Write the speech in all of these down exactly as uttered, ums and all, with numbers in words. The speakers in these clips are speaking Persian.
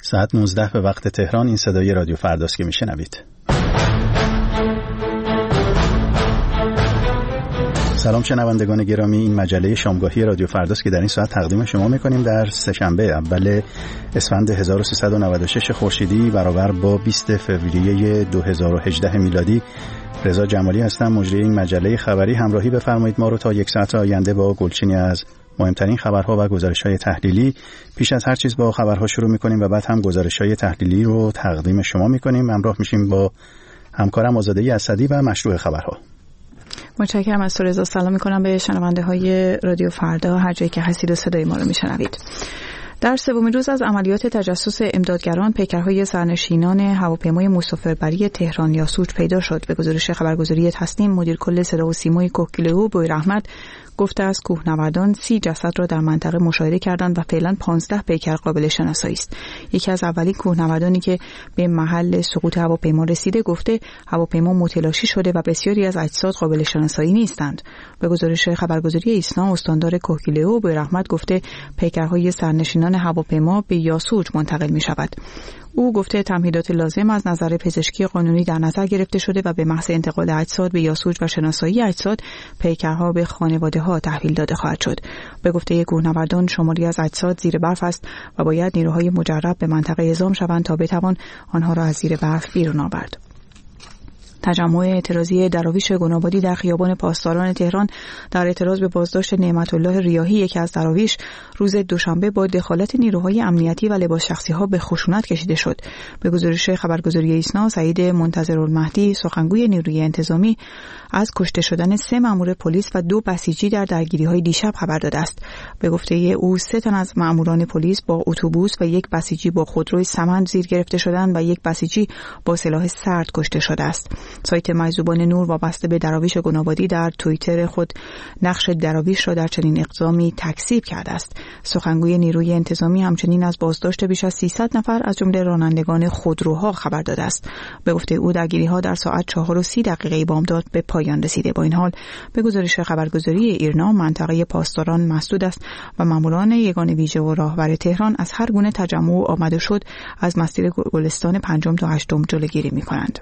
ساعت نوزده به وقت تهران. این صدای رادیو فرداست که میشنوید. سلام شنوندگان گرامی، این مجله شامگاهی رادیو فرداست که در این ساعت تقدیم شما میکنیم در سه‌شنبه اول اسفند هزار و سیصد و نود و شش خورشیدی برابر با بیست فوریه دو هزار و هجده میلادی. رضا جمالی هستم، مجری این مجله خبری. همراهی بفرمایید ما رو تا یک ساعت آینده با گلچینی از مهمترین خبرها و گزارش‌های تحلیلی. پیش از هر چیز با خبرها شروع می‌کنیم و بعد هم گزارش‌های تحلیلی رو تقدیم شما می‌کنیم. همراه میشیم با همکارم آزاده اسدی و مشروع خبرها. متشکرم از تو رضا. سلام می‌کنم به شنونده‌های رادیو فردا هر جایی که هستید و صدای ما رو می‌شنوید. در سومین روز از عملیات تجسس امدادگران، پیکرهای سرنشینان هواپیمای مسافربری تهران یاسوج پیدا شد. به گزارش خبرگزاری تصنیم، مدیر کل صدا و سیمای کوهگیلو بویراحمد گفته از کوهنوردان سی جسد را در منطقه مشاهده کردند و فعلا پانزده پیکر قابل شناسایی است. یکی از اولین کوهنوردانی که به محل سقوط هواپیما رسیده گفته هواپیما متلاشی شده و بسیاری از اجساد قابل شناسایی نیستند. به گزارش خبرگزاری ایسنا، استاندار کوهگیلو بویراحمد گفته پیکرهای سرنشینان هواپیما به یاسوج منتقل می شود. او گفته تمهیدات لازم از نظر پزشکی قانونی در نظر گرفته شده و به محض انتقال اجساد به یاسوج و شناسایی اجساد، پیکرها به خانواده‌ها تحویل داده خواهد شد. به گفته کوهنوردان، شماری از اجساد زیر برف است و باید نیروهای مجرب به منطقه اعزام شوند تا بتوان آنها را از زیر برف بیرون آورد. تجمع اعتراضی دراویش گنابادی در خیابان پاسداران تهران در اعتراض به بازداشت نعمت الله ریاحی، یکی از دراویش، روز دوشنبه با دخالت نیروهای امنیتی و لباس شخصی‌ها به خشونت کشیده شد. به گزارش خبرگزاری ایسنا، سعید منتظرالمهدی، سخنگوی نیروی انتظامی، از کشته شدن سه مأمور پلیس و دو بسیجی در درگیری‌های دیشب خبر داده است. به گفته او، سه تن از مأموران پلیس با اتوبوس و یک بسیجی با خودروی سمند زیر گرفته شدند و یک بسیجی با سلاح سرد کشته شده است. سایت مجذوبان نور وابسته به دراویش گنابادی در توییتر خود نقش دراویش را در چنین اقدامی تکذیب کرده است. سخنگوی نیروی انتظامی همچنین از بازداشت بیش از سیصد نفر از جمله رانندگان خودروها خبر داده است. به گفته او، درگیری‌ها در ساعت چهار و سی دقیقه بامداد به پایان رسیده. با این حال، به گزارش خبرگزاری ایرنا، منطقه پاسداران مسدود است و ماموران یگان ویژه و راهبر تهران از هر گونه تجمع و آمد و شد از مسیر گلستان پنجم تا هشتم جلوگیری می‌کنند.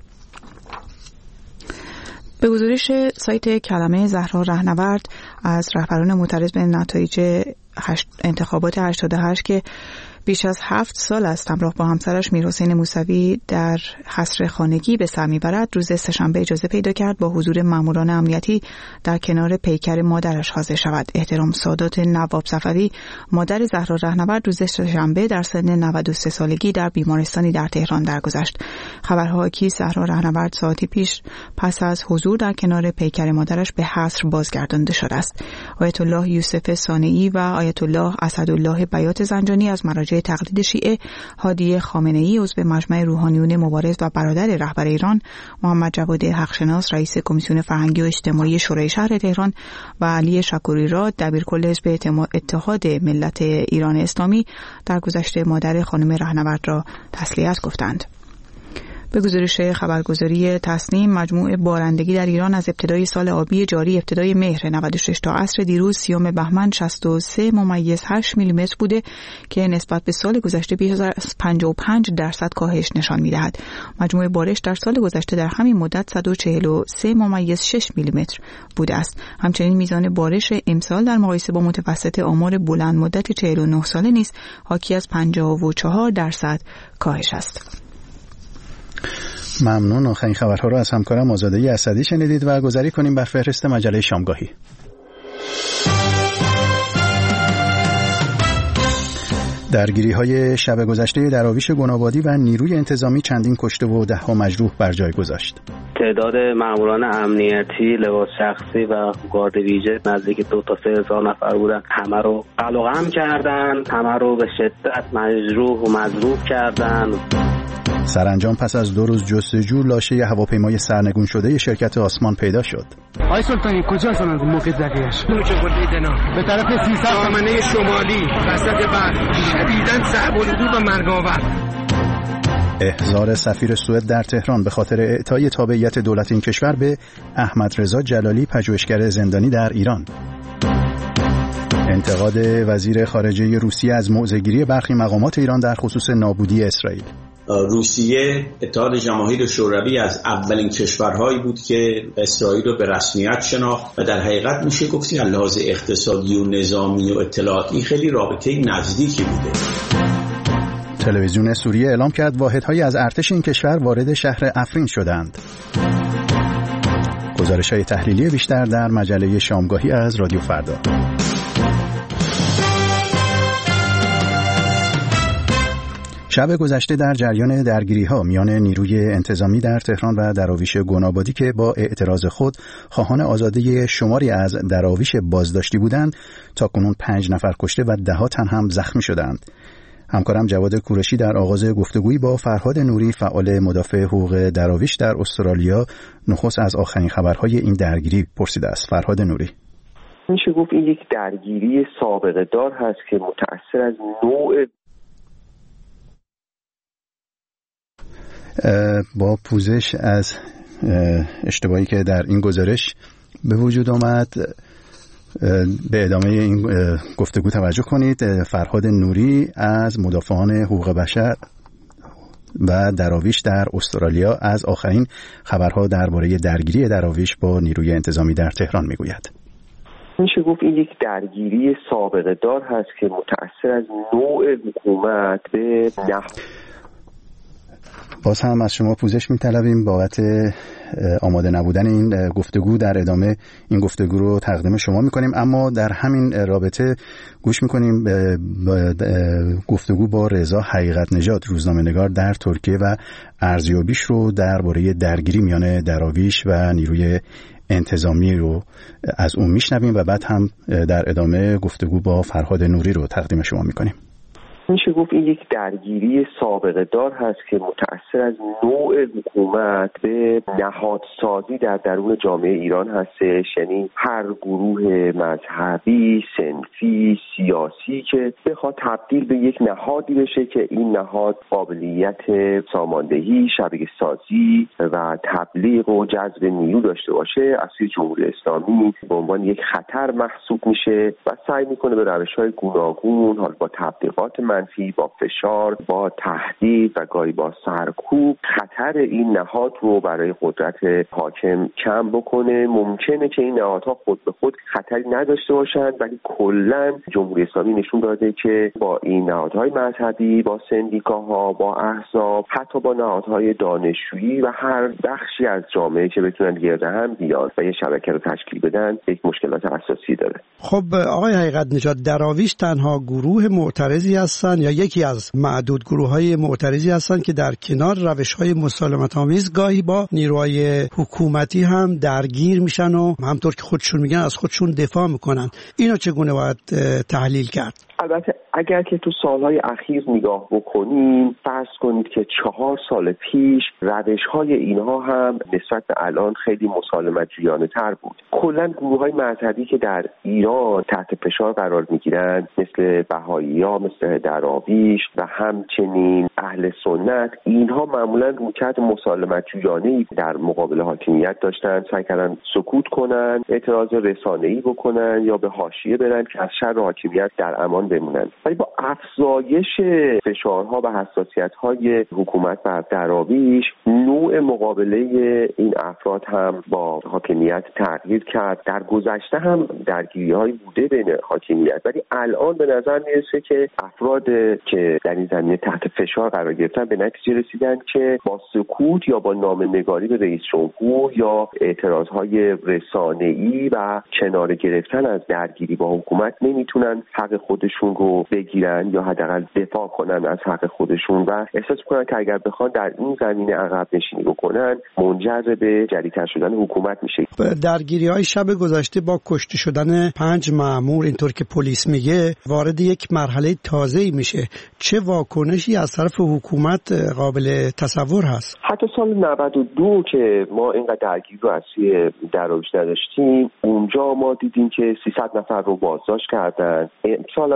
به گزارش سایت کلمه زهرا رهنورد از رهبران معترض به نتایج انتخابات هشتاد و هشت که بیش از هفت سال است همراه با همسرش میرحسین موسوی در حصر خانگی به سر میبرد، روز سه‌شنبه اجازه پیدا کرد با حضور ماموران امنیتی در کنار پیکر مادرش حاضر شود. احترام سادات نواب صفوی، مادر زهرا رهنورد، روز سه‌شنبه در سن نود و سه سالگی در بیمارستانی در تهران درگذشت. خبرها کی زهرا رهنورد ساعتی پیش پس از حضور در کنار پیکر مادرش به حصر بازگردانده شده است. آیت الله یوسف صانعی و آیت الله اسدالله بیات زنجانی از مراجع تقلید شیعه، هادی خامنه‌ای عضو مجمع روحانیون مبارز و برادر رهبر ایران، محمد جواد حقشناس رئیس کمیسیون فرهنگی و اجتماعی شورای شهر تهران و علی شکوری را دبیرکل حزب اتحاد ملت ایران اسلامی در گذشته مادر خانم رهنورد را تسلیت گفتند. به گزارش خبرگزاری تصنیم، مجموع بارندگی در ایران از ابتدای سال آبی جاری ابتدای مهر نود و شش تا عصر دیروز سیوم بهمن شصت و سه ممیز هشت میلیمتر بوده که نسبت به سال گذشته بیش از پنجاه و پنج درصد کاهش نشان می‌دهد. مجموع بارش در سال گذشته در همین مدت صد و چهل و سه ممیز شش میلیمتر بوده است. همچنین میزان بارش امسال در مقایسه با متوسط آمار بلند مدت چهل و نه ساله نیز حاکی از پنجاه و چهار درصد کاهش است. ممنون. آخرین خبرها رو از همکارم آزاده اسدی شنیدید و گذاری کنیم بر فهرست مجله شامگاهی. درگیری‌های شب گذشته دراویش گنابادی و نیروی انتظامی چندین کشته و ده‌ها مجروح بر جای گذاشت. تعداد ماموران امنیتی، لباس شخصی و گارد ویژه نزدیک دو تا سه هزار نفر بودن. همه رو قلقم کردن، همه رو به شدت مجروح و مضروب کردن. سرانجام پس از دو روز جستجو لاشه هواپیمای سرنگون شده شرکت آسمان پیدا شد. آقای سلطانی کجا هستن از موقع زدیش؟ نوچه گلدنا به طرف سیصد دامنه شمالی وسط بحر، شدیداً صعب الحدود و مرگاور. احضار سفیر سوئد در تهران به خاطر اعطای تابعیت دولت این کشور به احمد رضا جلالی، پژوهشگر زندانی در ایران. انتقاد وزیر خارجه روسیه از موضع‌گیری برخی مقامات ایران در خصوص نابودی اسرائیل. روسیه، اتحاد جماهیر شوروی از اولین کشورهایی بود که اسرائیل رو به رسمیت شناخت و در حقیقت میشه گفتی از لحاظ اقتصادی و نظامی و اطلاعاتی خیلی رابطه نزدیکی بوده. تلویزیون سوریه اعلام کرد واحدهایی از ارتش این کشور وارد شهر افرین شدند. گزارش‌های تحلیلی بیشتر در مجله شامگاهی از رادیو فردا. شب گذشته در جریان درگیری‌ها میان نیروی انتظامی در تهران و دراویش گنابادی که با اعتراض خود خواهان آزادی شماری از دراویش بازداشتی بودند، تاکنون پنج نفر کشته و ده‌ها تن هم زخمی شدند. همکارم جواد کوروشی در آغاز گفتگویی با فرهاد نوری، فعال مدافع حقوق دراویش در استرالیا، نخست از آخرین خبرهای این درگیری پرسیده است. فرهاد نوری: میشه گفت این یک درگیری سابقه دار هست که متأثر از نوع با پوزش از اشتباهی که در این گزارش به وجود آمد به ادامه این گفتگو توجه کنید. فرهاد نوری از مدافعان حقوق بشر و دراویش در استرالیا از آخرین خبرها درباره درگیری دراویش با نیروی انتظامی در تهران میگوید. میشه گفت این یک درگیری سابقه دار هست که متأثر از نوع حکومت به نحو باز هم از شما پوزش می‌طلبیم بابت آماده نبودن این گفتگو. در ادامه این گفتگو رو تقدیم شما می‌کنیم، اما در همین رابطه گوش می‌کنیم به گفتگو با رضا حقیقت نژاد، روزنامه‌نگار در ترکیه و ارزیابیش رو درباره درگیری میان دراویش و نیروی انتظامی رو از اون میشنویم و بعد هم در ادامه گفتگو با فرهاد نوری رو تقدیم شما می‌کنیم. میشه گفت این یک درگیری سابقه دار هست که متأثر از نوع حکومت به نهادسازی در درون جامعه ایران هستش، یعنی هر گروه مذهبی، صنفی، سیاسی که بخواد تبدیل به یک نهادی بشه که این نهاد قابلیت ساماندهی، شبیه سازی و تبلیغ و جذب نیرو داشته باشه، از سوی جمهوری اسلامی به عنوان یک خطر محسوب میشه و سعی میکنه به روش‌های گوناگون، حال با تبلیغات منفی، با فشار، با تهدید و گاهی با سرکوب خطر این نهاد رو برای قدرت حاکم کم بکنه. ممکنه که این نهادها خود به خود خطری نداشته باشند، ولی کلاً جمهوری اسلامی نشون داده که با این نهادهای مذهبی، با سندیکاها، با احزاب، حتی با نهادهای دانشجویی و هر بخشی از جامعه که بتونن گرد هم بیان و یه شبکه رو تشکیل بدن، یک مشکلات اساسی داره. خب آقای حقیقت نژاد، دراویش تنها گروه معترضی هستن یا یکی از معدود گروه‌های معترضی هستند که در کنار روش‌های مسالمت‌آمیز گاهی با نیروهای حکومتی هم درگیر میشن و همطور که خودشون میگن از خودشون دفاع میکنن. اینو چگونه باید تحلیل کرد؟ البته اگر که تو سالهای اخیر نگاه بکنیم، فرض کنید که چهار سال پیش روش‌های اینها هم نسبت به الان خیلی مسالمت جویانه تر بود. کلاً گروه‌های مذهبی که در ایران تحت فشار قرار میگیرن، مثل بهائی‌ها، مثل دراویش و همچنین اهل سنت، اینها معمولاً رویکرد مسالمت جویانه‌ای در مقابل حاکمیت داشتن، سعی کردن سکوت کنن، اعتراض رسانه‌ای بکنن یا به حاشیه برن که از شر حاکمیت در امان بمونن. ولی با افزایش فشارها و حساسیت‌های حکومت بر دراویش، نوع مقابله این افراد هم با حاکمیت تغییر کرد. در گذشته هم درگیری‌هایی بوده بین حاکمیت، ولی الان به نظر میرسه که افراد که در این زمینه تحت فشار قرار گرفتن به نتیجه رسیدن که با سکوت یا با نامه‌نگاری به رئیس جمهور یا اعتراض‌های رسانه‌ای و کنار گرفتن از درگیری با حکومت نمیتونن حق خودشون رو بگیرن یا حداقل دفاع کنن از حق خودشون و احساس کنن که اگر بخوان در این زمینه عقب نشینی بکنن منجر به جدی‌تر شدن حکومت میشه. درگیری‌های شب گذشته با کشته شدن پنج مأمور، اینطور که پلیس میگه، وارد یک مرحله تازه‌ای میشه. چه واکنشی از طرف حکومت قابل تصور هست؟ حتی سال نود و دو که ما اینقدر درگیری رو از سوی دراویش نداشتیم، اونجا ما دیدیم که سیصد نفر رو بازداشت کردن. امسال هم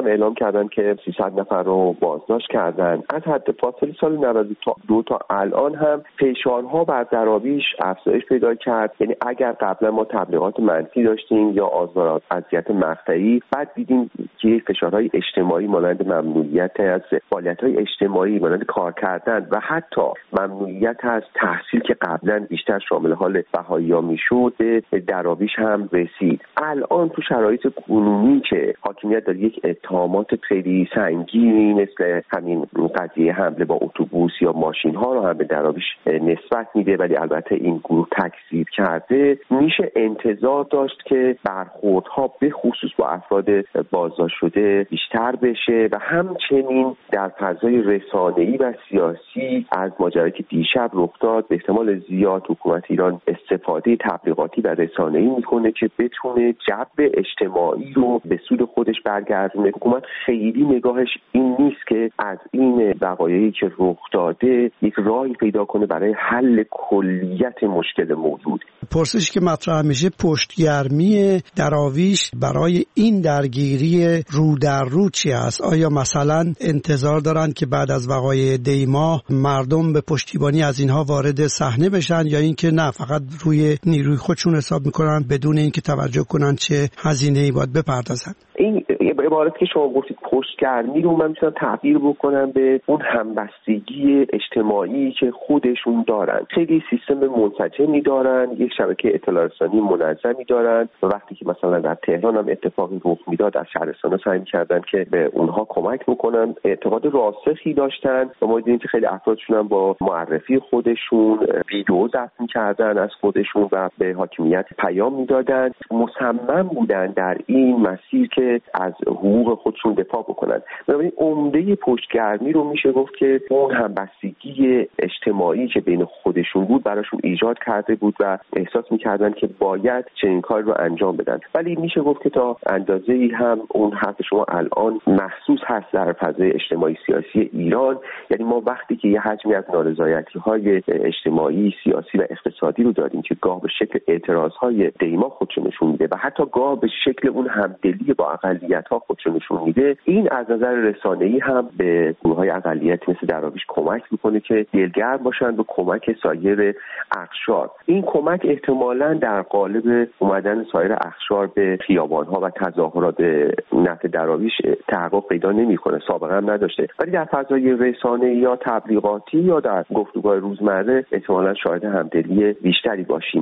اعلام کردن که سیصد نفر رو بازداشت کردن. از حد فاصله سال نود و دو تا الان هم فشارها بر دراویش افزایش پیدا کرد. یعنی اگر قبلا ما تبلیغات منفی داشتیم یا آزار اذیت مقطعی، بعد دیدیم که فشارهای اجتماعی مانند ممنوعیت از فعالیت‌های اجتماعی، مانند کار کردن و حتی ممنوعیت از تحصیل که قبلا بیشتر شامل حال بهایی‌ها میشد به دراویش هم رسید. الان تو شرایط کنونی که حاکمیت داره یک اتهامات خیلی سنگینی مثل همین قضیه حمله با اتوبوس یا ماشین ها رو هم به دراویش نسبت میده، ولی البته این گروه تکذیب کرده، میشه انتظار داشت که برخوردها به خصوص با افراد بازداشت شده بیشتر بشه و همچنین در فضای رسانه‌ای و سیاسی از ماجرایی که دیشب رخ داد به احتمال زیاد حکومت ایران استفاده تبلیغاتی و رسانه‌ای میکنه که بتونه جو اجتماعی رو به سود خودش برگردونه. حکومت خیلی نگاهش این نیست که از این وقایعی که رخ داده یک راهی پیدا کنه برای حل کلیت مشکل موجود. پرسشی که مطرح میشه پشتگرمی دراویش برای این درگیری رو در رو چی است؟ آیا مثلا انتظار دارن که بعد از وقایع دیما مردم به پشتیبانی از اینها وارد صحنه بشن، یا اینکه نه فقط روی نیروی خودشون حساب میکنن بدون اینکه توجه کنن چه هزینه‌ای باید بپردازن؟ این عبارت که شما گفتید پشتگرمی رو من میتونم تعبیر بکنم به اون همبستگی اجتماعی که خودشون دارن. خیلی سیستم منسجمی دارن، یک شبکه اطلاع رسانی منظمی دارن و وقتی که مثلا در تهران هم اتفاقی رخ میداد از شهرستان‌ها سعی کردن که به اونها کمک بکنن. اعتقاد راسخی داشتن و ما دیدیم که خیلی افرادشون هم با معرفی خودشون ویدیو ضبط می‌کردن از خودشون و به حاکمیت پیام میدادن. مصمم بودن در این مسیر که از حقوق خودشون دفاع بکنن. بنابراین عمده پشتگرمی رو میشه گفت که اون همبستگی اجتماعی که بین خودشون بود براشون ایجاد کرده بود و احساس میکردن که باید چنین کار رو انجام بدن. ولی میشه گفت که تا اندازه‌ای هم اون حرف شما الان محسوس هست در فضای اجتماعی سیاسی ایران. یعنی ما وقتی که یه حجمی از نارضایتی‌های اجتماعی، سیاسی و اقتصادی رو داریم که گاه به شکل اعتراض‌های دیما خودشون نشون میده و حتی گاه به شکل اون همدلی با اقلیت‌ها خودشون نشون میده، این از نظر رسانه‌ای هم به گروه‌های اقلیتی مثل دراویش کمک میکنه که دلگرم باشن به کمک سایر اقشار. این کمک احتمالاً در قالب اومدن سایر اقشار به خیابان‌ها و تظاهرات نفع دراویش تحقق پیدا نمی‌کنه، سابقه هم نداشته، ولی در فضای رسانه‌ای یا تبلیغاتی یا در گفتگوهای روزمره احتمالاً شاهد همدلی بیشتری باشیم.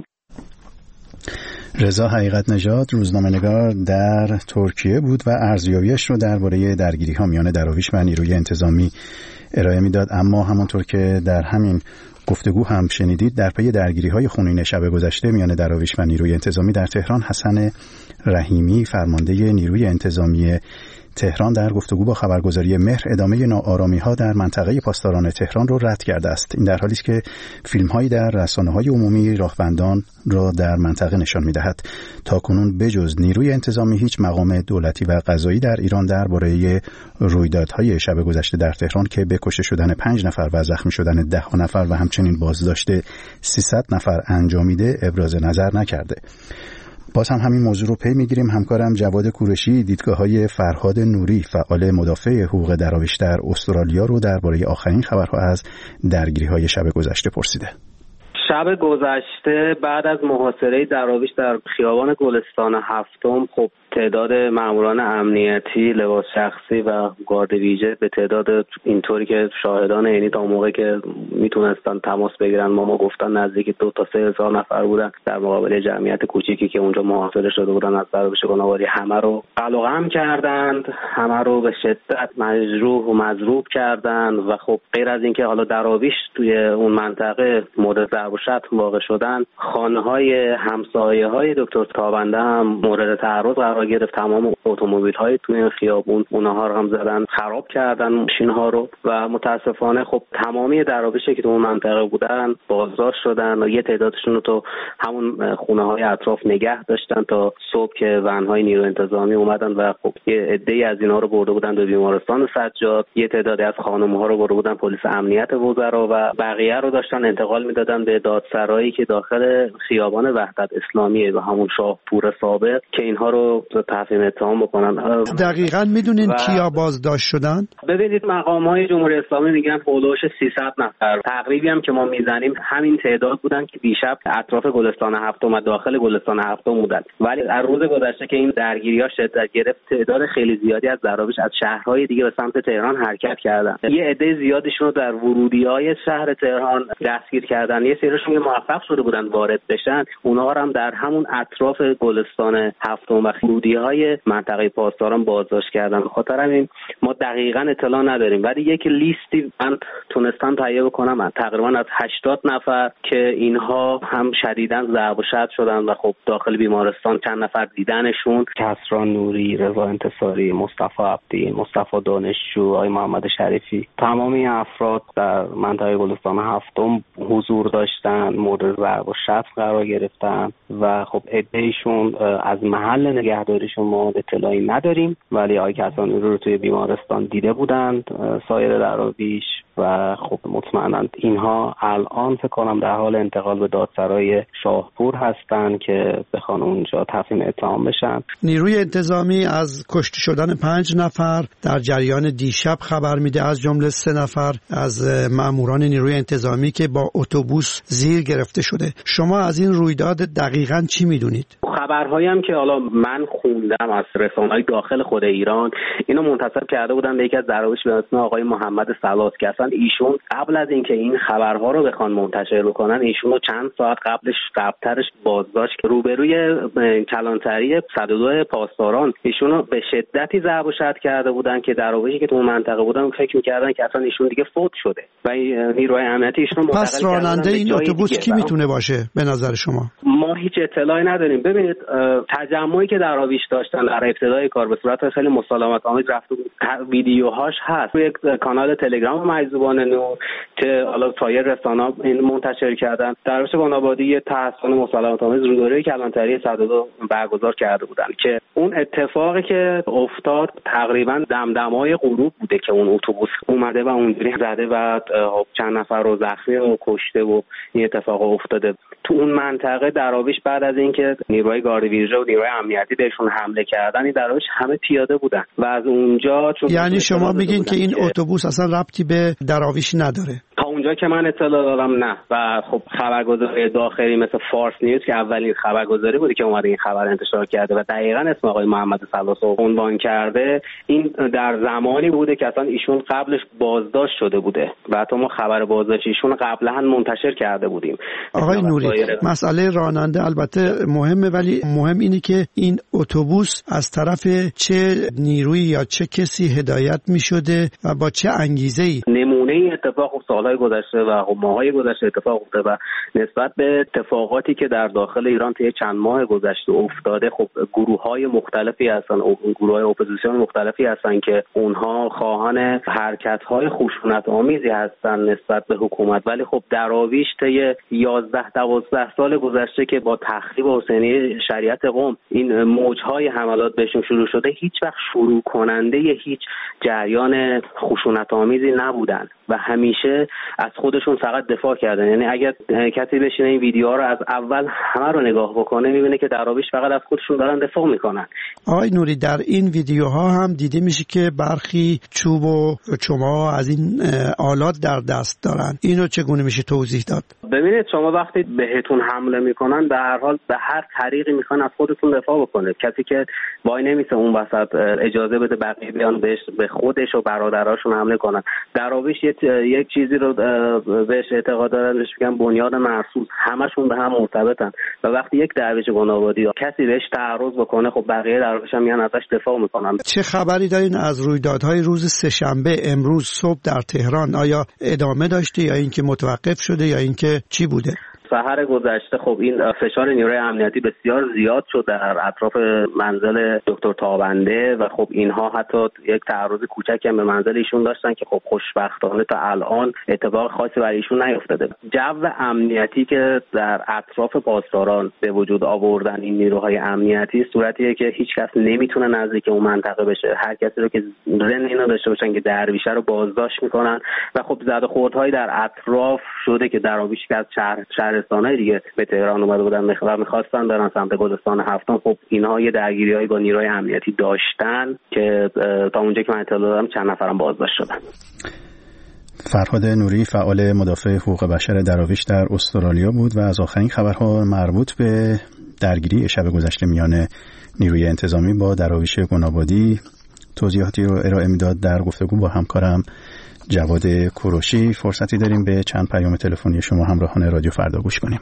رضا حقیقت نژاد روزنامه‌نگار در ترکیه بود و ارزیابیش رو درباره درگیری‌ها میان دراویش و نیروی انتظامی ارائه میداد. اما همونطور که در همین گفتگو هم شنیدید، در پی درگیری‌های خونین شب گذشته میان دراویش و نیروی انتظامی در تهران، حسن رحیمی فرمانده نیروی انتظامی تهران در گفتگو با خبرگزاری مهر ادامه ناآرامی‌ها در منطقه پاسداران تهران رو رد کرده است. این در حالی است که فیلم‌هایی در رسانه‌های عمومی راهبندان را در منطقه نشان می‌دهد. تاکنون بجز نیروی انتظامی هیچ مقام دولتی و قضایی در ایران درباره رویدادهای شب گذشته در تهران که به کشته شدن پنج نفر و زخمی شدن ده نفر و همچنین بازداشت سیصد نفر انجامیده ابراز نظر نکرده. باز هم همین موضوع رو پی میگیریم. همکارم جواد کورشی دیدگاه‌های فرهاد نوری فعال مدافع حقوق دراویش در استرالیا رو درباره آخرین خبرها از درگیری‌های شب گذشته پرسیده. شب گذشته بعد از محاصره دراویش در خیابان گلستان هفتم، خب تعداد ماموران امنیتی، لباس شخصی و گارد ویژه به تعداد اینطوری که شاهدان عینی تا موقعی که میتونستن تماس بگیرن ما ما گفتن نزدیک دو تا سه هزار نفر بودن در مقابل جمعیت کوچیکی که اونجا محاصره شده بودن از دراویش گناواری. همه رو قلقم کردند، همه رو به شدت مجروح و مضروب کردند و خب غیر از اینکه حالا دراویش توی اون منطقه مورد ضرب و شتم واقع شدن، خانه‌های همسایه‌های دکتر تابنده هم مورد تعرض قرار گرفت. تمام اتومبیل‌های توی این خیابون اونها رو هم زدن، خراب کردن ماشین‌ها رو و متاسفانه خب تمامی دراویشی که تو اون منطقه بودن بازداشت شدن و یه تعدادشون رو تو همون خونه‌های اطراف نگه داشتن تا صبح که ون‌های نیرو انتظامی اومدن و خب یه عده‌ای از اینا رو برده بودن به بیمارستان سجاد، یه تعدادی از خانم‌ها رو برده بودن پلیس امنیت وزرا و بقیه رو داشتن انتقال میدادن به دادسرایی که داخل خیابان وحدت اسلامیه و همون شاهپور سابق که اینها رو تفهیم اتهام بکنن. دقیقاً میدونین و... کیا بازداشت شدن؟ ببینید مقام‌های جمهوری اسلامی میگن حدود سیصد نفر تقریبی هم که ما میزنیم همین تعداد بودن که دیشب اطراف گلستان هفتم و داخل گلستان هفتم بودن، ولی از روز گذشته که این درگیری‌ها شدت گرفت تعداد خیلی زیادی از دراویش از شهرهای دیگه به سمت تهران حرکت کردن. یه عده زیادشون رو در ورودی‌های شهر تهران دستگیر کردن، یه سریشون موفق شده بودن وارد بشن، اونها هم در همون اطراف گلستان هفتم و ورودی‌های منطقه پاسداران بازداشت کردن. به خاطر همین ما دقیقاً اطلاع نداریم، ولی یک لیستی من تونستم تهیه بکنم تقریباً از هشتاد نفر که اینها هم شدیداً ضرب و شتم شدن و خب داخل بیمارستان چند نفر دیدنشون، کسرا نوری، رضا انتصاری، مصطفی عبدی، مصطفی دانشجو، آقای محمد شریفی، تمام این افراد در منطقه گلستان هفتم حضور داشتن، مورد ضرب و شتم قرار گرفتن و خب عده‌ایشون از محل نگهداریشون ما اطلاعی نداریم، ولی آقای کسرا رو توی بیمارستان دیده بودند سایر دراویش و خب مطمئنا اینها الان فکر کنم در حال انتقال به دادسرای شاهپور هستن که بخوان اونجا تفهیم اتهام بشن. نیروی انتظامی از کشته شدن پنج نفر در جریان دیشب خبر میده، از جمله سه نفر از ماموران نیروی انتظامی که با اتوبوس زیر گرفته شده. شما از این رویداد دقیقاً چی میدونید؟ خبرهایی هم که حالا من خوندم از رسانه‌های داخل خود ایران اینو منتسب کرده بودن به یکی از دراویش به اسم آقای محمد سلاس که اصلا ایشون قبل از اینکه این خبرها رو بخوان منتشر بکنن ایشون رو چند ساعت قبلش قبلترش بازداشت روبروی کلانتری صد و دو پاسداران ایشون رو به شدتی ضرب و شتم کرده بودن که دراویشی که تو منطقه بودن فکر می‌کردن که اصلا ایشون دیگه فوت شده و نیروهای امنیتی ایشون رو منتقل پس راننده این اتوبوس کی میتونه باشه به نظر شما؟ ما هیچ اطلاعی نداریم. ببینید تجمعی که دراویش داشتن در ابتدای کار به صورت خیلی مسالمت آمیز رفت، ویدیوهاش هست روی یک کانال تلگرام مجذوبان نور که حالا سایر رسانه‌ها این منتشر کردن. دراویش بنابادی یه تحصیل مسالمت آمیز روبروی کلانتری صد و دو برگزار کرده بودن که اون اتفاقی که افتاد تقریبا دمدمای غروب بوده که اون اتوبوس اومده و اونجوری زده و چند نفر رو زخمی و کشته و این اتفاق افتاده. تو اون منطقه دراویش بعد از اینکه نیروهای گارد ویژه و نیروهای امنیتی بهشون حمله کردن این دراویش همه پیاده بودن و از اونجا چون یعنی شما میگین که این اتوبوس اصلا ربطی به دراویش نداره؟ تا اونجا که من اطلاع دارم نه. و خب خبرگزاری داخلی مثل فارس نیوز که اولین خبرگزاری بودی که اومده این خبر انتشار کرده و دقیقاً اسم آقای محمد سلاس رو عنوان کرده، این در زمانی بوده که اصلا ایشون قبلش بازداشت شده بوده و حتی ما خبر بازداشت ایشون قبلا منتشر کرده بودیم. آقای نوری مسئله راننده البته مهمه، ولی مهم اینه که این اتوبوس از طرف چه نیرویی یا چه کسی هدایت می‌شده و با چه انگیزه‌ای؟ نمونه این اتفاق سالهای گذشته و ماهای گذشته اتفاق افتاده و نسبت به اتفاقاتی که در داخل ایران طی چند ماه گذشته افتاده، خب گروه‌های مختلفی هستن، گروه‌های اپوزیسیون مختلفی هستن که اونها خواهان حرکت‌های خشونت‌آمیزی هستن نسبت به حکومت، ولی خب دراویش طی یازده دوازده سال گذشته که با تخریب حسینی شریعت قم این موج‌های حملات بهشون شروع شده، هیچ وقت شروع کننده هیچ جریان خشونت‌آمیزی نبودن و همیشه از خودشون فقط دفاع کردن. یعنی اگر کسی بشینه این ویدیوها رو از اول همه رو نگاه بکنه میبینه که دراویش فقط از خودشون دارن دفاع میکنن. آقای نوری در این ویدیوها هم دیده میشه که برخی چوب و چما از این آلات در دست دارن. اینو چگونه میشه توضیح داد؟ ببینید شما وقتی بهتون حمله میکنن به هر حال به هر طریقی میخوان از خودتون دفاع بکنه. کسی که وای نمیسه اون وسط اجازه بده بقیه بیان بهش به خودش و برادراشون حمله کنن. دراویش یک چیزی رو بهش اعتقاد دارن، بهش میگن بنیاد مرصوص، همشون به هم مرتبطن و وقتی یک درویش بنابادی کسی بهش تعرض بکنه خب بقیه درویش هم میان ازش دفاع میکنن. چه خبری دارین از رویدادهای روز سه‌شنبه امروز صبح در تهران؟ آیا ادامه داشته یا اینکه متوقف شده یا اینکه چی بوده؟ سحر گذشته خب این فشار نیروی امنیتی بسیار زیاد شد در اطراف منزل دکتر تابنده و خب اینها حتی یک تعرض کوچکی هم به منزل ایشون داشتن که خب خوشبختانه تا الان اتفاق خاصی برای ایشون نیفتاده. جو امنیتی که در اطراف پاسداران به وجود آوردن این نیروهای امنیتی صورتیه که هیچ کس نمیتونه نزدیک اون منطقه بشه. هر کسی رو که ذهن اینو داشته باشن که درویشه رو بازداشت میکنن و خب زد و خوردهایی در اطراف شده که دراویش که از شهر شهر شهرستان‌های دیگه به تهران اومده بودن و می‌خواستن برن سمت گلستان هفتم. خب اینها یه درگیری‌هایی با نیروهای امنیتی داشتن که تا اونجا که من اطلاع دارم چند نفرم بازداشت شدن. فرهاد نوری فعال مدافع حقوق بشر دراویش در استرالیا بود و از آخرین خبرها مربوط به درگیری شب گذشته میان نیروی انتظامی با دراویش گنابادی توضیحاتی رو ارائه میداد در گفتگو با همکارم جواد کوروشی. فرصتی داریم به چند پیام تلفنی شما همراهان رادیو فردا گوش کنیم.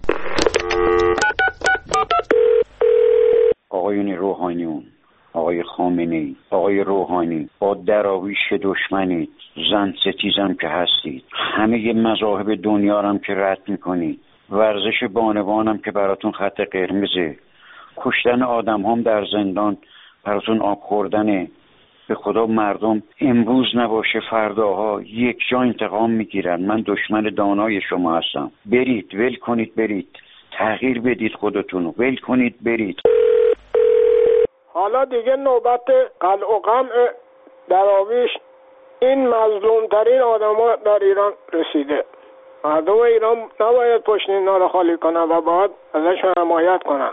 آقایون روحانیون، آقای خامنه‌ای، آقای روحانی، با دراویش دشمنید، زن ستیزم که هستید، همه مذاهب دنیا هم که رد میکنید، ورزش بانوانم که براتون خط قرمزه، کشتن آدم هم در زندان براتون آب خوردنه. به خدا مردم امروز نباشه فرداها یک جا انتقام میگیرن. من دشمن دانای شما هستم. برید، ول کنید، برید، تغییر بدید خودتونو، ول کنید، برید. حالا دیگه نوبت قلع و قمع دراویش این مظلومترین آدما در ایران رسیده. مردم ایران نباید پشت اینا رو خالی کنن و باید ازشون حمایت کنن.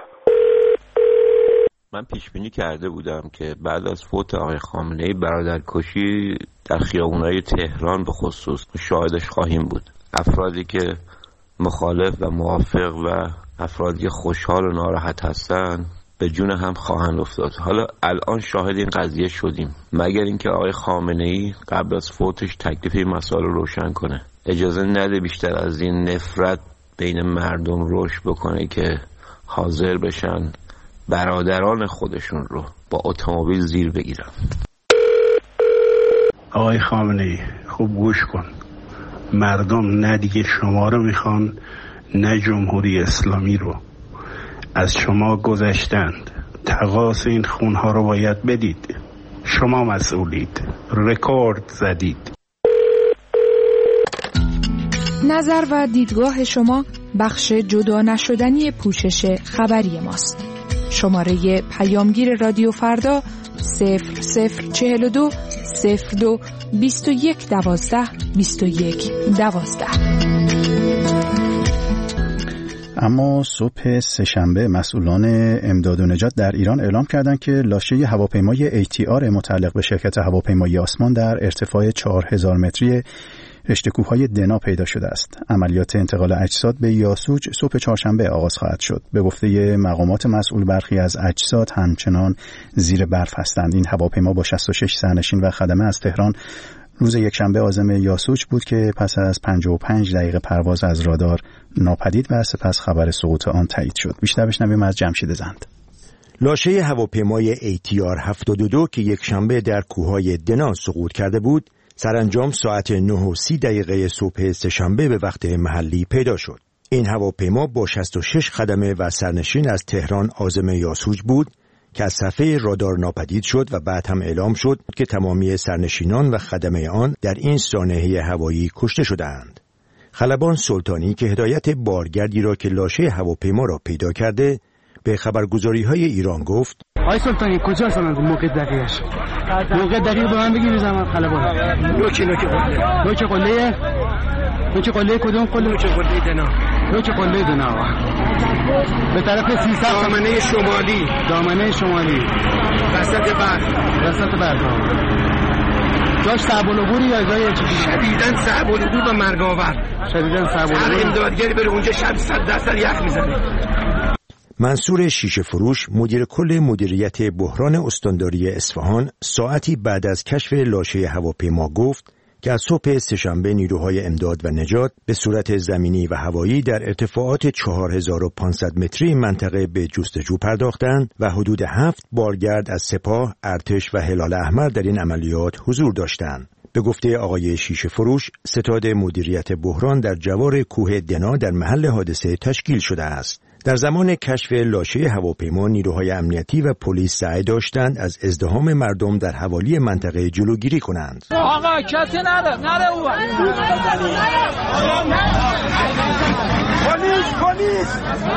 من پیش بینی کرده بودم که بعد از فوت آقای خامنه‌ای برادرکشی در خیابون‌های تهران به خصوص شاهدش خواهیم بود. افرادی که مخالف و موافق و افرادی خوشحال و ناراحت هستن به جون هم خواهند افتاد. حالا الان شاهد این قضیه شدیم، مگر اینکه آقای خامنه‌ای قبل از فوتش تکلیف این مسائل رو روشن کنه، اجازه نده بیشتر از این نفرت بین مردم رشد بکنه که حاضر بشن برادران خودشون رو با اتومبیل زیر بگیرن. آقای خامنه‌ای خوب گوش کن، مردم نه دیگه شما رو میخوان نه جمهوری اسلامی رو. از شما گذشتند، تقاص این خونها رو باید بدید. شما مسئولید، رکورد زدید. نظر و دیدگاه شما بخش جدا نشدنی پوشش خبری ماست. شماره پیامگیر رادیو فردا صفر صفر چهل و دو صفر دو بیست و یک دوازده بیست و یک دوازده. اما صبح سه‌شنبه مسئولان امداد و نجات در ایران اعلام کردند که لاشه هواپیمای ای تی آر متعلق به شرکت هواپیمایی آسمان در ارتفاع چهار هزار متری رشته‌کوه‌های دنا پیدا شده است. عملیات انتقال اجساد به یاسوج صبح چهارشنبه آغاز خواهد شد. به گفته مقامات مسئول برخی از اجساد همچنان زیر برف هستند. این هواپیما با شصت و شش سرنشین و خدمه از تهران روز یکشنبه عازم یاسوج بود که پس از پنجاه و پنج دقیقه پرواز از رادار ناپدید و سپس خبر سقوط آن تایید شد. بیشتر بشنویم از جمشید زند. لاشه هواپیمای ای تی آر هفتاد و دو که یکشنبه در کوههای دنا سقوط کرده بود، سرانجام ساعت نه و سی دقیقه صبح سه‌شنبه به وقت محلی پیدا شد. این هواپیما با شصت و شش خدمه و سرنشین از تهران عازم یاسوج بود که از صفحه رادار ناپدید شد و بعد هم اعلام شد که تمامی سرنشینان و خدمه آن در این سانحه هوایی کشته شدند. خلبان سلطانی که هدایت بارگردی را که لاشه هواپیما را پیدا کرده به خبرگزاری‌های ایران گفت: آقای سلطانی کجا هستند موقع دقیقش؟ موقع دقیق به من بگی میزنم خلبان. نوکی نوکی قله. نوکی قله. نوکی قله کدوم قله؟ نوکی قله دنا. نوکی قله دنا. به طرف سیصد دامنه شمالی. دامنه شمالی. وسط برف. وسط برف. جاش صعب العبوری یا جای چی؟ شدیداً صعب العبور و مرگ آور. شدیداً صعب العبور. هر امدادگری بره اونجا شب صد درصد یخ میزنه. منصور شیشه فروش مدیر کل مدیریت بحران استانداری اصفهان ساعتی بعد از کشف لاشه هواپیما گفت که از صبح سه‌شنبه نیروهای امداد و نجات به صورت زمینی و هوایی در ارتفاعات چهار هزار و پانصد متری منطقه به جستجو پرداختند و حدود هفت بارگرد از سپاه، ارتش و هلال احمر در این عملیات حضور داشتند. به گفته آقای شیشه فروش، ستاد مدیریت بحران در جوار کوه دنا در محل حادثه تشکیل شده است. در زمان کشف لاشه هواپیما نیروهای امنیتی و پلیس سعی داشتند از ازدحام مردم در حوالی منطقه جلوگیری کنند. آقا کسی نره نره او پلیس پلیس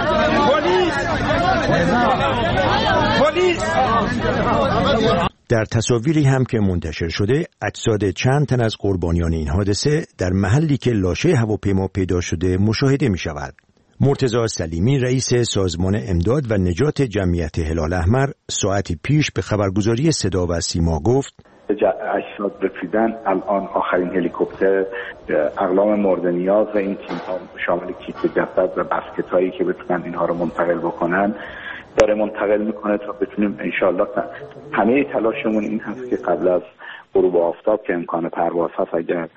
پلیس پلیس. در تصاویری هم که منتشر شده، اجساد چند تن از قربانیان این حادثه در محلی که لاشه هواپیما پیدا شده مشاهده می شود. مرتضی سلیمی رئیس سازمان امداد و نجات جمعیت هلال احمر ساعتی پیش به خبرگزاری صدا و سیما گفت اجساد رسیدن. الان آخرین هلیکوپتر اقلام مورد نیاز و این تیم ها شامل کیت جسد و بسکت هایی که بتونن اینها رو منتقل بکنن داره منتقل میکنه تا بتونیم انشالله. همه تلاشمون این هست که قبل از غروب آفتاب که امکان پرواز هست اگر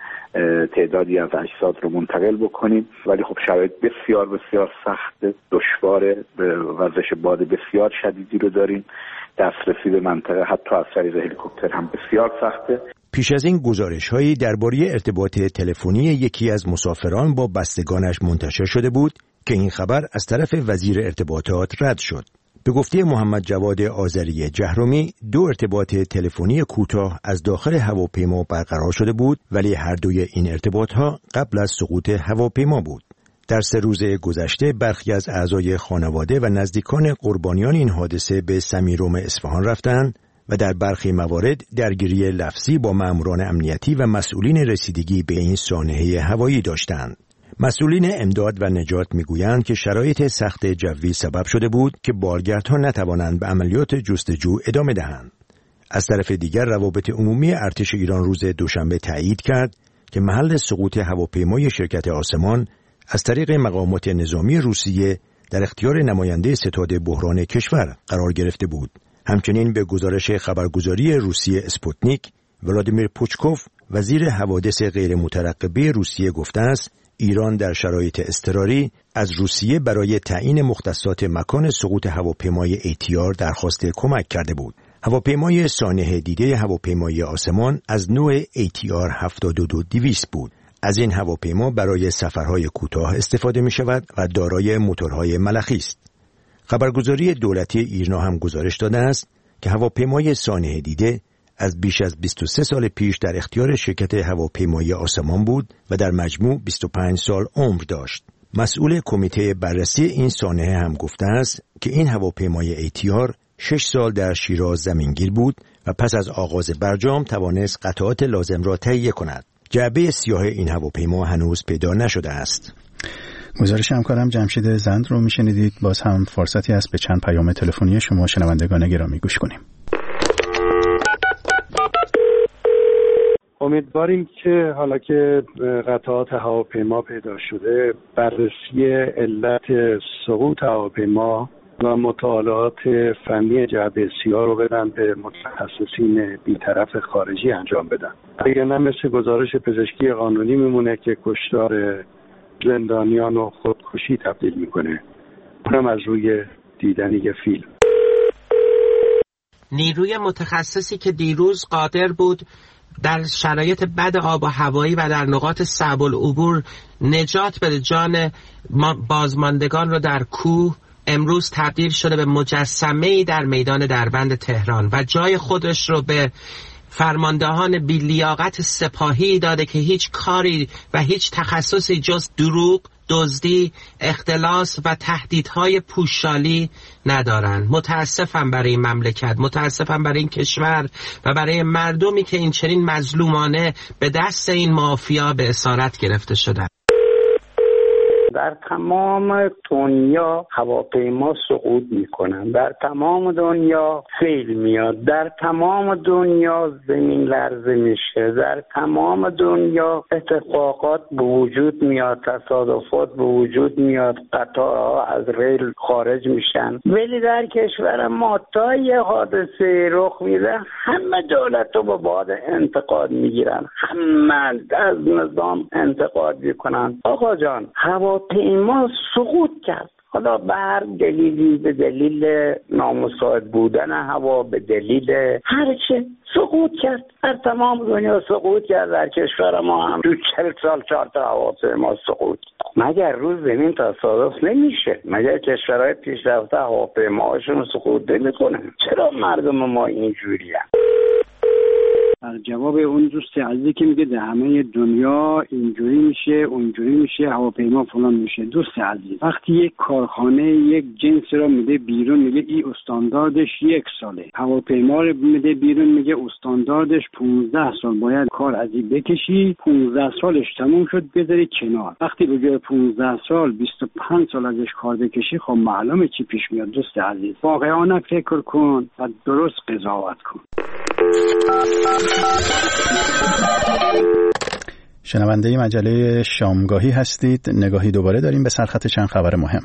تعدادی از اجساد رو منتقل بکنیم، ولی خب شرایط بسیار بسیار سخت، دشوار، وزش باد بسیار شدیدی رو داریم. دسترسی به منطقه حتی از طریق هلیکوپتر هم بسیار سخته. پیش از این گزارش‌هایی درباره ارتباط تلفنی یکی از مسافران با بستگانش منتشر شده بود که این خبر از طرف وزیر ارتباطات رد شد. به گفته محمد جواد آذری جهرمی، دو ارتباط تلفنی کوتاه از داخل هواپیما برقرار شده بود، ولی هر دوی این ارتباط‌ها قبل از سقوط هواپیما بود. در سه روز گذشته برخی از اعضای خانواده و نزدیکان قربانیان این حادثه به سمیروم اصفهان رفتند و در برخی موارد درگیری لفظی با ماموران امنیتی و مسئولین رسیدگی به این سانحه هوایی داشتند. مسئولین امداد و نجات میگویند که شرایط سخت جوی سبب شده بود که بارگردها نتوانند به عملیات جستجو ادامه دهند. از طرف دیگر روابط عمومی ارتش ایران روز دوشنبه تایید کرد که محل سقوط هواپیمای شرکت آسمان از طریق مقامات نظامی روسیه در اختیار نماینده ستاد بحران کشور قرار گرفته بود. همچنین به گزارش خبرگزاری روسیه اسپوتنیک، ولادیمیر پوچکوف وزیر حوادث غیر مترقبه روسیه گفته است ایران در شرایط اضطراری از روسیه برای تعیین مختصات مکان سقوط هواپیمای ای تی آر درخواست کمک کرده بود. هواپیمای سانحه دیده هواپیمای آسمان از نوع ای تی آر هفتاد و دو دویست بود. از این هواپیما برای سفرهای کوتاه استفاده می شود و دارای موتورهای ملخی است. خبرگزاری دولتی ایرنا هم گزارش داده است که هواپیمای سانحه دیده از بیش از بیست و سه سال پیش در اختیار شرکت هواپیمایی آسمان بود و در مجموع بیست و پنج سال عمر داشت. مسئول کمیته بررسی این سانحه هم گفته است که این هواپیمای ای تی آر شش سال در شیراز زمینگیر بود و پس از آغاز برجام توانست قطعات لازم را تهیه کند. جعبه سیاه این هواپیما هنوز پیدا نشده است. گزارش همکارم جمشید زند رو میشنیدید. باز هم فرصتی است به چند پیام تلفنی شما شنوندگان گرامی گوش کنیم. امیدواریم که حالا که قطعات هواپیما پیدا شده بررسی علت سقوط هواپیما و مطالعات فنی جعبه سیاه رو بدن به متخصصین بی‌طرف خارجی انجام بدن. اگر نه مثل گزارش پزشکی قانونی میمونه که کشتار زندانیان و خودکشی تبدیل میکنه، اونم از روی دیدن یه فیلم. نیروی متخصصی که دیروز قادر بود در شرایط بد آب و هوایی و در نقاط صعب العبور نجات بده جان بازماندگان رو در کوه، امروز تبدیل شده به مجسمه‌ای در میدان دربند تهران و جای خودش رو به فرماندهان بی لیاقت سپاهی داده که هیچ کاری و هیچ تخصصی جز دروغ، دزدی، اختلاس و تهدیدهای پوشالی ندارن. متاسفم برای این مملکت، متاسفم برای این کشور و برای مردمی که این چنین مظلومانه به دست این مافیا به اسارت گرفته شدن. در تمام دنیا هواپیما سقوط میکنن، در تمام دنیا سیل میاد، در تمام دنیا زمین لرزه میشه، در تمام دنیا اتفاقات به وجود میاد، تصادفات به وجود میاد، قطارها از ریل خارج میشن. ولی در کشور ما تا یه حادثه رخ میده همه دولت رو با باد انتقاد میگیرن، همه از نظام انتقاد میکنن. آقا جان هوا پیما سقوط کرد، حالا به هر دلیلی، به دلیل نامساعد بودن هوا، به دلیل هر چه سقوط کرد، در تمام دنیا سقوط کرد. در کشور ما هم تو چهل سال چهار تا هواپیما سقوط. مگر روز زمین تصادف نمیشه؟ مگر کشورهای پیشرفته هواپیماهاشون سقوط نمیکنن؟ چرا مردم ما اینجوریه؟ در جواب اون دوست عزیزی که میگه در همه دنیا اینجوری میشه اونجوری میشه هواپیما فلان میشه، دوست عزیز وقتی یک کارخانه یک جنس رو میده بیرون میگه این استانداردش یک ساله، هواپیما رو میده بیرون میگه استانداردش پانزده سال باید کار از این بکشی، پانزده سالش تموم شد بذاری کنار. وقتی بگه پانزده سال بیست و پنج سال ازش کار بکشی خب معلومه چی پیش میاد. دوست عزیز واقعا فکر کن و درست قضاوت کن. شنونده مجله شامگاهی هستید. نگاهی دوباره داریم به سرخط چند خبر مهم.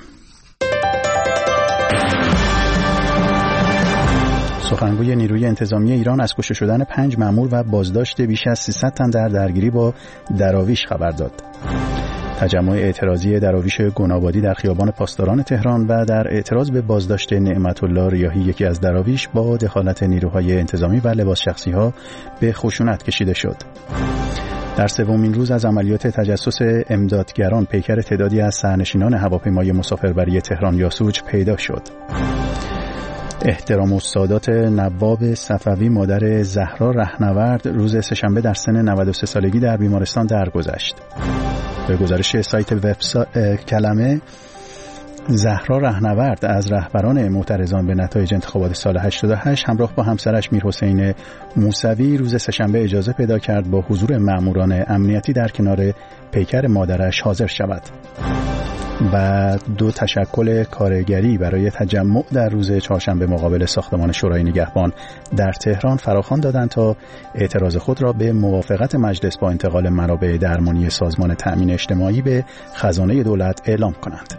سخنگوی نیروی انتظامی ایران از کشته شدن پنج مأمور و بازداشت بیش از سیصد تن در درگیری با دراویش خبر داد. تجمع اعتراضی دراویش گنابادی در خیابان پاسداران تهران و در اعتراض به بازداشت نعمت الله ریاحی یکی از دراویش با دخالت نیروهای انتظامی و لباس شخصی‌ها به خشونت کشیده شد. در سومین روز از عملیات تجسس امدادگران پیکر تعدادی از سرنشینان هواپیمای مسافربری تهران یاسوج پیدا شد. احترام السادات نواب صفوی مادر زهرا رهنورد روز سه‌شنبه در سن نود و سه سالگی در بیمارستان درگذشت. به گزارش سایت وبسایت کلمه، زهرا رهنورد از رهبران معترضان به نتایج انتخابات سال هشتاد و هشت همراه با همسرش میرحسین موسوی روز سه‌شنبه اجازه پیدا کرد با حضور ماموران امنیتی در کنار پیکر مادرش حاضر شود و دو تشکل کارگری برای تجمع در روز چهارشنبه مقابل ساختمان شورای نگهبان در تهران فراخوان دادند تا اعتراض خود را به موافقت مجلس با انتقال منابع درمانی سازمان تأمین اجتماعی به خزانه دولت اعلام کنند.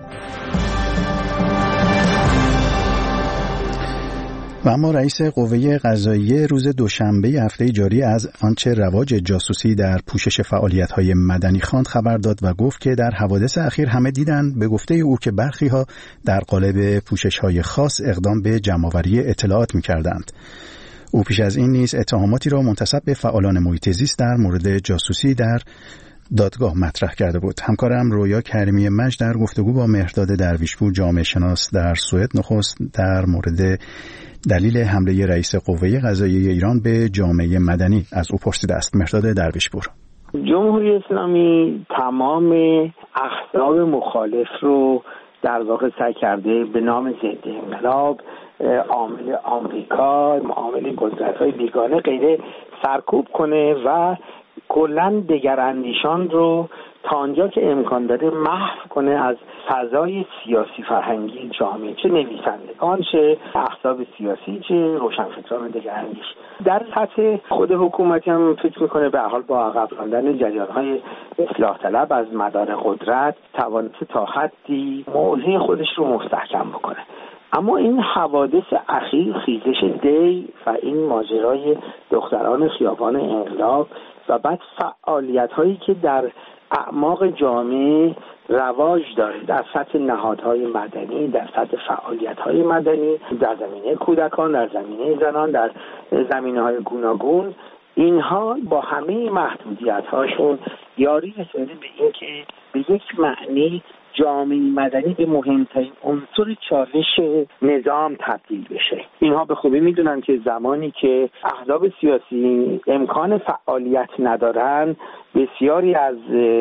و اما رئیس قوه قضاییه روز دوشنبه هفته جاری از آنچه رواج جاسوسی در پوشش فعالیت‌های مدنی خواند خبر داد و گفت که در حوادث اخیر همه دیدند به گفته او که برخی‌ها در قالب پوشش‌های خاص اقدام به جمع‌آوری اطلاعات می‌کردند. او پیش از این نیز اتهاماتی را منتسب به فعالان محیط زیست در مورد جاسوسی در دادگاه مطرح کرده بود. همکارم رویا کریمی مجد در گفتگو با مهرداد درویشپور جامعه شناس در سوئد نخست در مورد دلیل حمله رئیس قوه قضاییه ایران به جامعه مدنی از او پرسیده است. مهرداد درویشپور: جمهوری اسلامی تمام احزاب مخالف رو در واقع سعی کرده به نام ضد انقلاب، عامل آمریکا، معامل قدرت‌های بیگانه غیره سرکوب کنه و کلاً دگراندیشان رو تا آنجا که امکان داره محو کنه از فضای سیاسی فرهنگی جامعه، چه نویسندگان، چه احزاب سیاسی، چه روشنفکران دگراندیش. در سطح خود حکومتی هم فکر میکنه به هر حال با عقب راندن جریان‌های اصلاح طلب از مدار قدرت توانسته تا حدی موضع خودش رو مستحکم بکنه. اما این حوادث اخیر، خیزش دی و این ماجرای دختران خیابان انقلاب و بعد فعالیت‌هایی که در اعماق جامعه رواج داره در سطح نهادهای مدنی، در سطح فعالیت‌های مدنی، در زمینه کودکان، در زمینه زنان، در زمینه‌های گوناگون، اینها با همه محدودیت‌هاشون یاری رسیده به این که به یک معنی جامعه مدنی به مهمترین عنصر چالش نظام تبدیل بشه. اینها به خوبی میدونن که زمانی که احزاب سیاسی امکان فعالیت ندارن، بسیاری از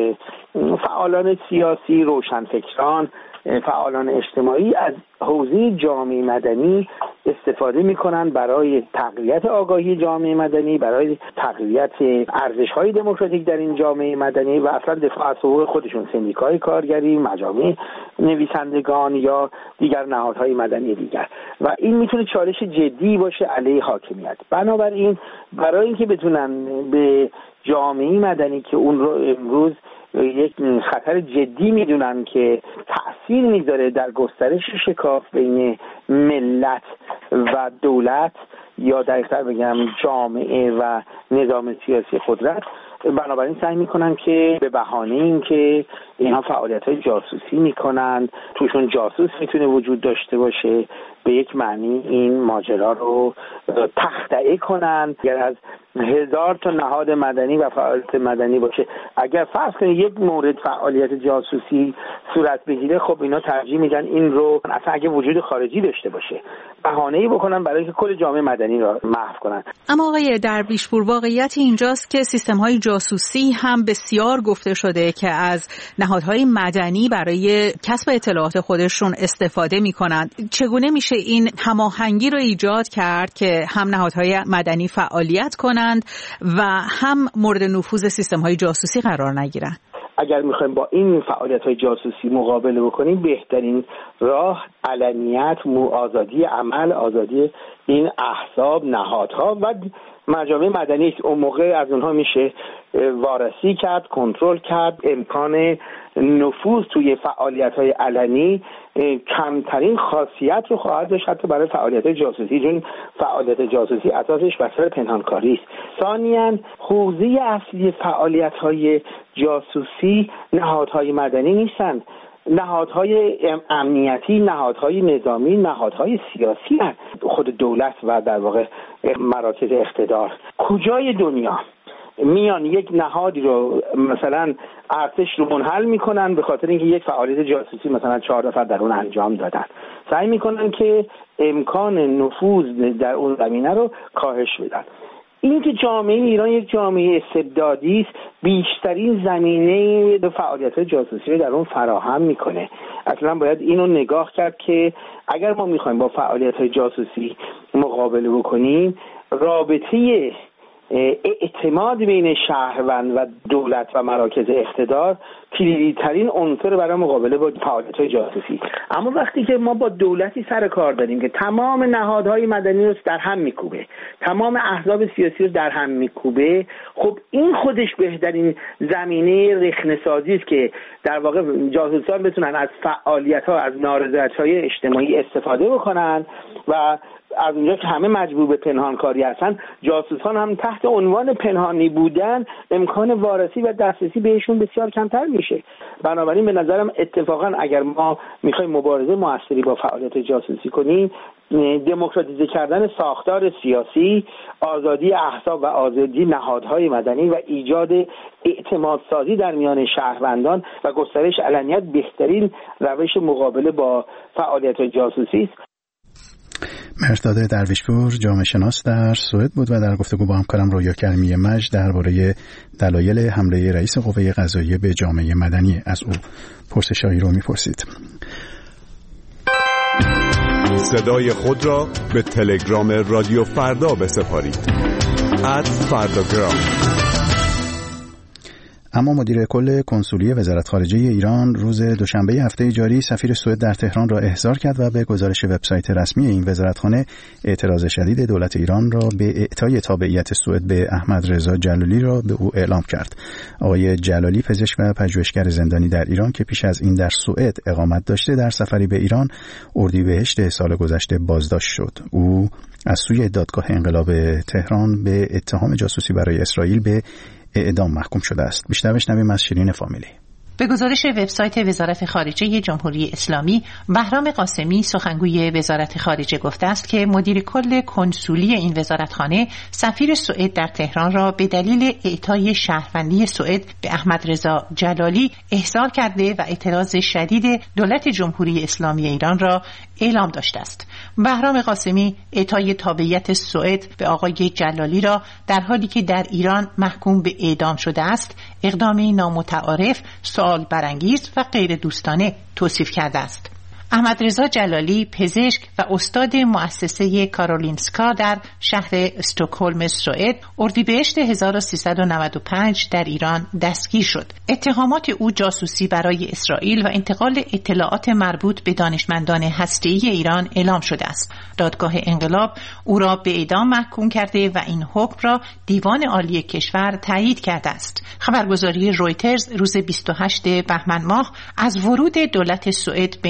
فعالان سیاسی، روشنفکران، فعالان اجتماعی از حوزه جامعه مدنی استفاده میکنن برای تقویت آگاهی جامعه مدنی، برای تقویت ارزش‌های دموکراتیک در این جامعه مدنی و اصلا دفاع از حقوق خودشون، سندیکای کارگری، مجامع نویسندگان یا دیگر نهادهای مدنی دیگر، و این میتونه چالش جدی باشه علیه حاکمیت. بنابراین برای اینکه بتونن به جامعه مدنی که اون رو امروز یک خطر جدی میدونن که تأثیر میذاره در گسترش شکاف بین ملت و دولت، یا دقیق‌تر بگم جامعه و نظام سیاسی قدرت، بنابراین سعی میکنن که به بهانه این که اینها فعالیت‌های جاسوسی میکنن، توشون جاسوس میتونه وجود داشته باشه، به یک معنی این ماجرا رو تخطئه کنن. اگر از هزار تا نهاد مدنی و فعالیت مدنی باشه، اگر فرض کنید یک مورد فعالیت جاسوسی صورت بگیره، خب اینا ترجیح میدن این رو اصلا اگه وجود خارجی داشته باشه بهانه‌ای بکنن برای اینکه کل جامعه مدنی رو محو کنن. اما آقای درویشپور، واقعیت اینجاست که سیستم‌های جاسوسی هم بسیار گفته شده که از نهادهای مدنی برای کسب اطلاعات خودشون استفاده می‌کنند. چگونه میشه این هماهنگی رو ایجاد کرد که هم نهادهای مدنی فعالیت کنند و هم مورد نفوذ سیستم‌های جاسوسی قرار نگیرند؟ اگر میخوایم با این فعالیت‌های جاسوسی مقابله بکنیم، بهترین راه علنیت، آزادی عمل، آزادی این احزاب، نهادها و مجامع مدنی است. اون موقع از اونها میشه وارسی کرد، کنترل کرد. امکان نفوذ توی فعالیت‌های علنی کمترین خاصیت رو خواهد داشت حتی برای فعالیت‌های جاسوسی، چون فعالیت جاسوسی اساسش بسیار پنهانکاری است. ثانیاً حوزه اصلی فعالیت‌های جاسوسی نهادهای مدنی نیستند، نهادهای امنیتی، نهادهای نظامی، نهادهای سیاسی هستند. خود دولت و در واقع مراکز اقتدار کجای دنیا میان یک نهادی رو مثلا ارتش رو منحل میکنن به خاطر اینکه یک فعالیت جاسوسی مثلا چهار نفر در اون انجام دادن، سعی میکنن که امکان نفوذ در اون زمینه رو کاهش بدن. اینکه جامعه ایران یک جامعه استبدادی است، بیشترین زمینه فعالیت جاسوسی رو در اون فراهم میکنه. اصلا باید اینو نگاه کرد که اگر ما میخوایم با فعالیت جاسوسی مقابله بکنیم، رابطه اعتماد بین شهروند و دولت و مراکز اقتدار کلیدی ترین عنصر برای مقابله با فعالیت‌های جاسوسی. اما وقتی که ما با دولتی سر کار داریم که تمام نهادهای مدنی رو در هم میکوبه، تمام احزاب سیاسی رو در هم میکوبه، خب این خودش بهترین زمینه رخنه‌سازی است که در واقع جاسوسان بتونن از فعالیت‌ها، از نارضایتی‌های اجتماعی استفاده بکنن و از اونجا که همه مجبور به پنهانکاری هستن، جاسوسان هم تحت عنوان پنهانی بودن امکان وارسی و دسترسی بهشون بسیار کمتر میشه. بنابراین به نظرم اتفاقا اگر ما میخوایم مبارزه موثری با فعالیت جاسوسی کنیم، دموکراتیزه کردن ساختار سیاسی، آزادی احزاب و آزادی نهادهای مدنی و ایجاد اعتماد سازی در میان شهروندان و گسترش علنیت بهترین روش مقابله با فعالیت جاسوسی است. مهرداد درویشپور جامعه شناس در سوئد بود و در گفتگو با همکارم رویا کریمی مجد درباره دلایل حمله رئیس قوه قضاییه به جامعه مدنی از او پرسش‌هایی رو می‌پرسید. صدای خود را به تلگرام رادیو فردا بسپارید. ات فرداگرام. اما مدیر کل کنسولی وزارت خارجه ایران روز دوشنبه هفته جاری سفیر سوئد در تهران را احضار کرد و به گزارش وبسایت رسمی این وزارتخانه اعتراض شدید دولت ایران را به اعطای تابعیت سوئد به احمد رضا جلالی را به او اعلام کرد. آقای جلالی پزشک و پژوهشگر زندانی در ایران که پیش از این در سوئد اقامت داشته، در سفری به ایران اردیبهشت سال گذشته بازداشت شد. او از سوی دادگاه انقلاب تهران به اتهام جاسوسی برای اسرائیل به اعدام محکوم شده است. بیشتر بشنویم از شیرین فامیلی. به گزارش وبسایت وزارت خارجه جمهوری اسلامی، بهرام قاسمی سخنگوی وزارت خارجه گفته است که مدیر کل کنسولی این وزارتخانه سفیر سوئد در تهران را به دلیل اعطای شهروندی سوئد به احمد رضا جلالی احضار کرده و اعتراض شدید دولت جمهوری اسلامی ایران را اعلام داشته است. بهرام قاسمی اعطای تابعیت سوئد به آقای جلالی را در حالی که در ایران محکوم به اعدام شده است، اقدامی نامتعارف، سوال برانگیز و غیر دوستانه توصیف کرده است. احمد رضا جلالی پزشک و استاد مؤسسه کارولینسکا در شهر استکهلم سوئد اردیبهشت هزار و سیصد و نود و پنج در ایران دستگیر شد. اتهامات او جاسوسی برای اسرائیل و انتقال اطلاعات مربوط به دانشمندان هسته‌ای ایران اعلام شده است. دادگاه انقلاب او را به اعدام محکوم کرده و این حکم را دیوان عالی کشور تایید کرده است. خبرگزاری رویترز روز بیست و هشتم بهمن ماه از ورود دولت سوئد به این پرونده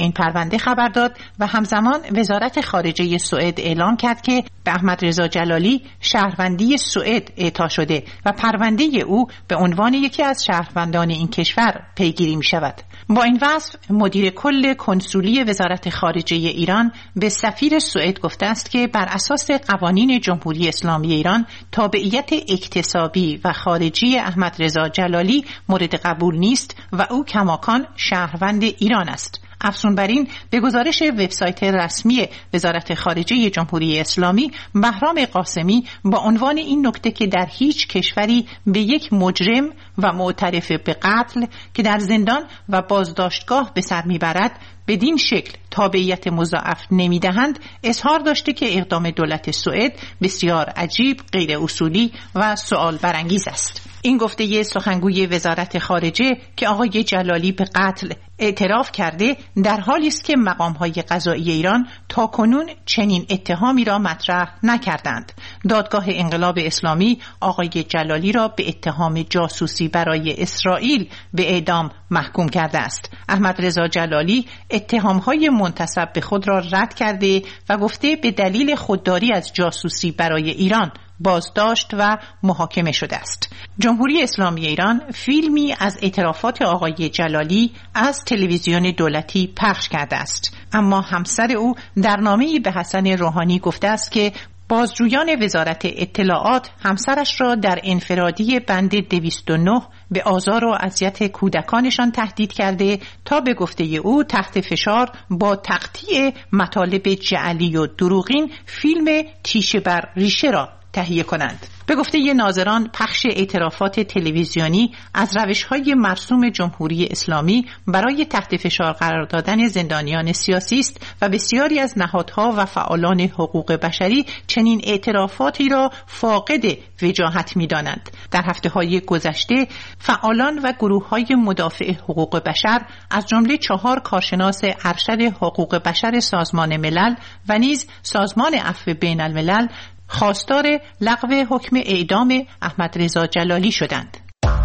شهرونده خبر داد و همزمان وزارت خارجه سوئد اعلام کرد که به احمد رضا جلالی شهروندی سوئد اعطا شده و پرونده او به عنوان یکی از شهروندان این کشور پیگیری می شود. با این وصف مدیر کل کنسولی وزارت خارجه ایران به سفیر سوئد گفته است که بر اساس قوانین جمهوری اسلامی ایران تابعیت اکتسابی و خارجی احمد رضا جلالی مورد قبول نیست و او کماکان شهروند ایران است. افزون بر این به گزارش وبسایت رسمی وزارت خارجه جمهوری اسلامی، بهرام قاسمی با عنوان این نکته که در هیچ کشوری به یک مجرم و معترف به قتل که در زندان و بازداشتگاه به سر میبرد بدین شکل تابعیت مضاعف نمیدهند، اظهار داشته که اقدام دولت سوئد بسیار عجیب، غیر اصولی و سؤال برانگیز است. این گفته سخنگوی وزارت خارجه که آقای جلالی به قتل اعتراف کرده در حالی است که مقام‌های قضایی ایران تاکنون چنین اتهامی را مطرح نکردند. دادگاه انقلاب اسلامی آقای جلالی را به اتهام جاسوسی برای اسرائیل به اعدام محکوم کرده است. احمد رضا جلالی اتهام‌های منتسب به خود را رد کرده و گفته به دلیل خودداری از جاسوسی برای ایران بازداشت و محاکمه شده است. جمهوری اسلامی ایران فیلمی از اعترافات آقای جلالی از تلویزیون دولتی پخش کرده است، اما همسر او در نامه‌ای به حسن روحانی گفته است که بازجویان وزارت اطلاعات همسرش را در انفرادی بند دویست و نه به آزار و اذیت کودکانشان تهدید کرده تا به گفته او تحت فشار با تقطیع مطالب جعلی و دروغین فیلم تیشه بر ریشه را تهیه کنند. به گفته ناظران پخش اعترافات تلویزیونی از روش‌های مرسوم جمهوری اسلامی برای تحت فشار قرار دادن زندانیان سیاسی است و بسیاری از نهادها و فعالان حقوق بشری چنین اعترافاتی را فاقد وجاهت می‌دانند. در هفته‌های گذشته فعالان و گروه‌های مدافع حقوق بشر از جمله چهار کارشناس ارشد حقوق بشر سازمان ملل و نیز سازمان عفو بین الملل خواستار لغو حکم اعدام احمد رضا جلالی شدند.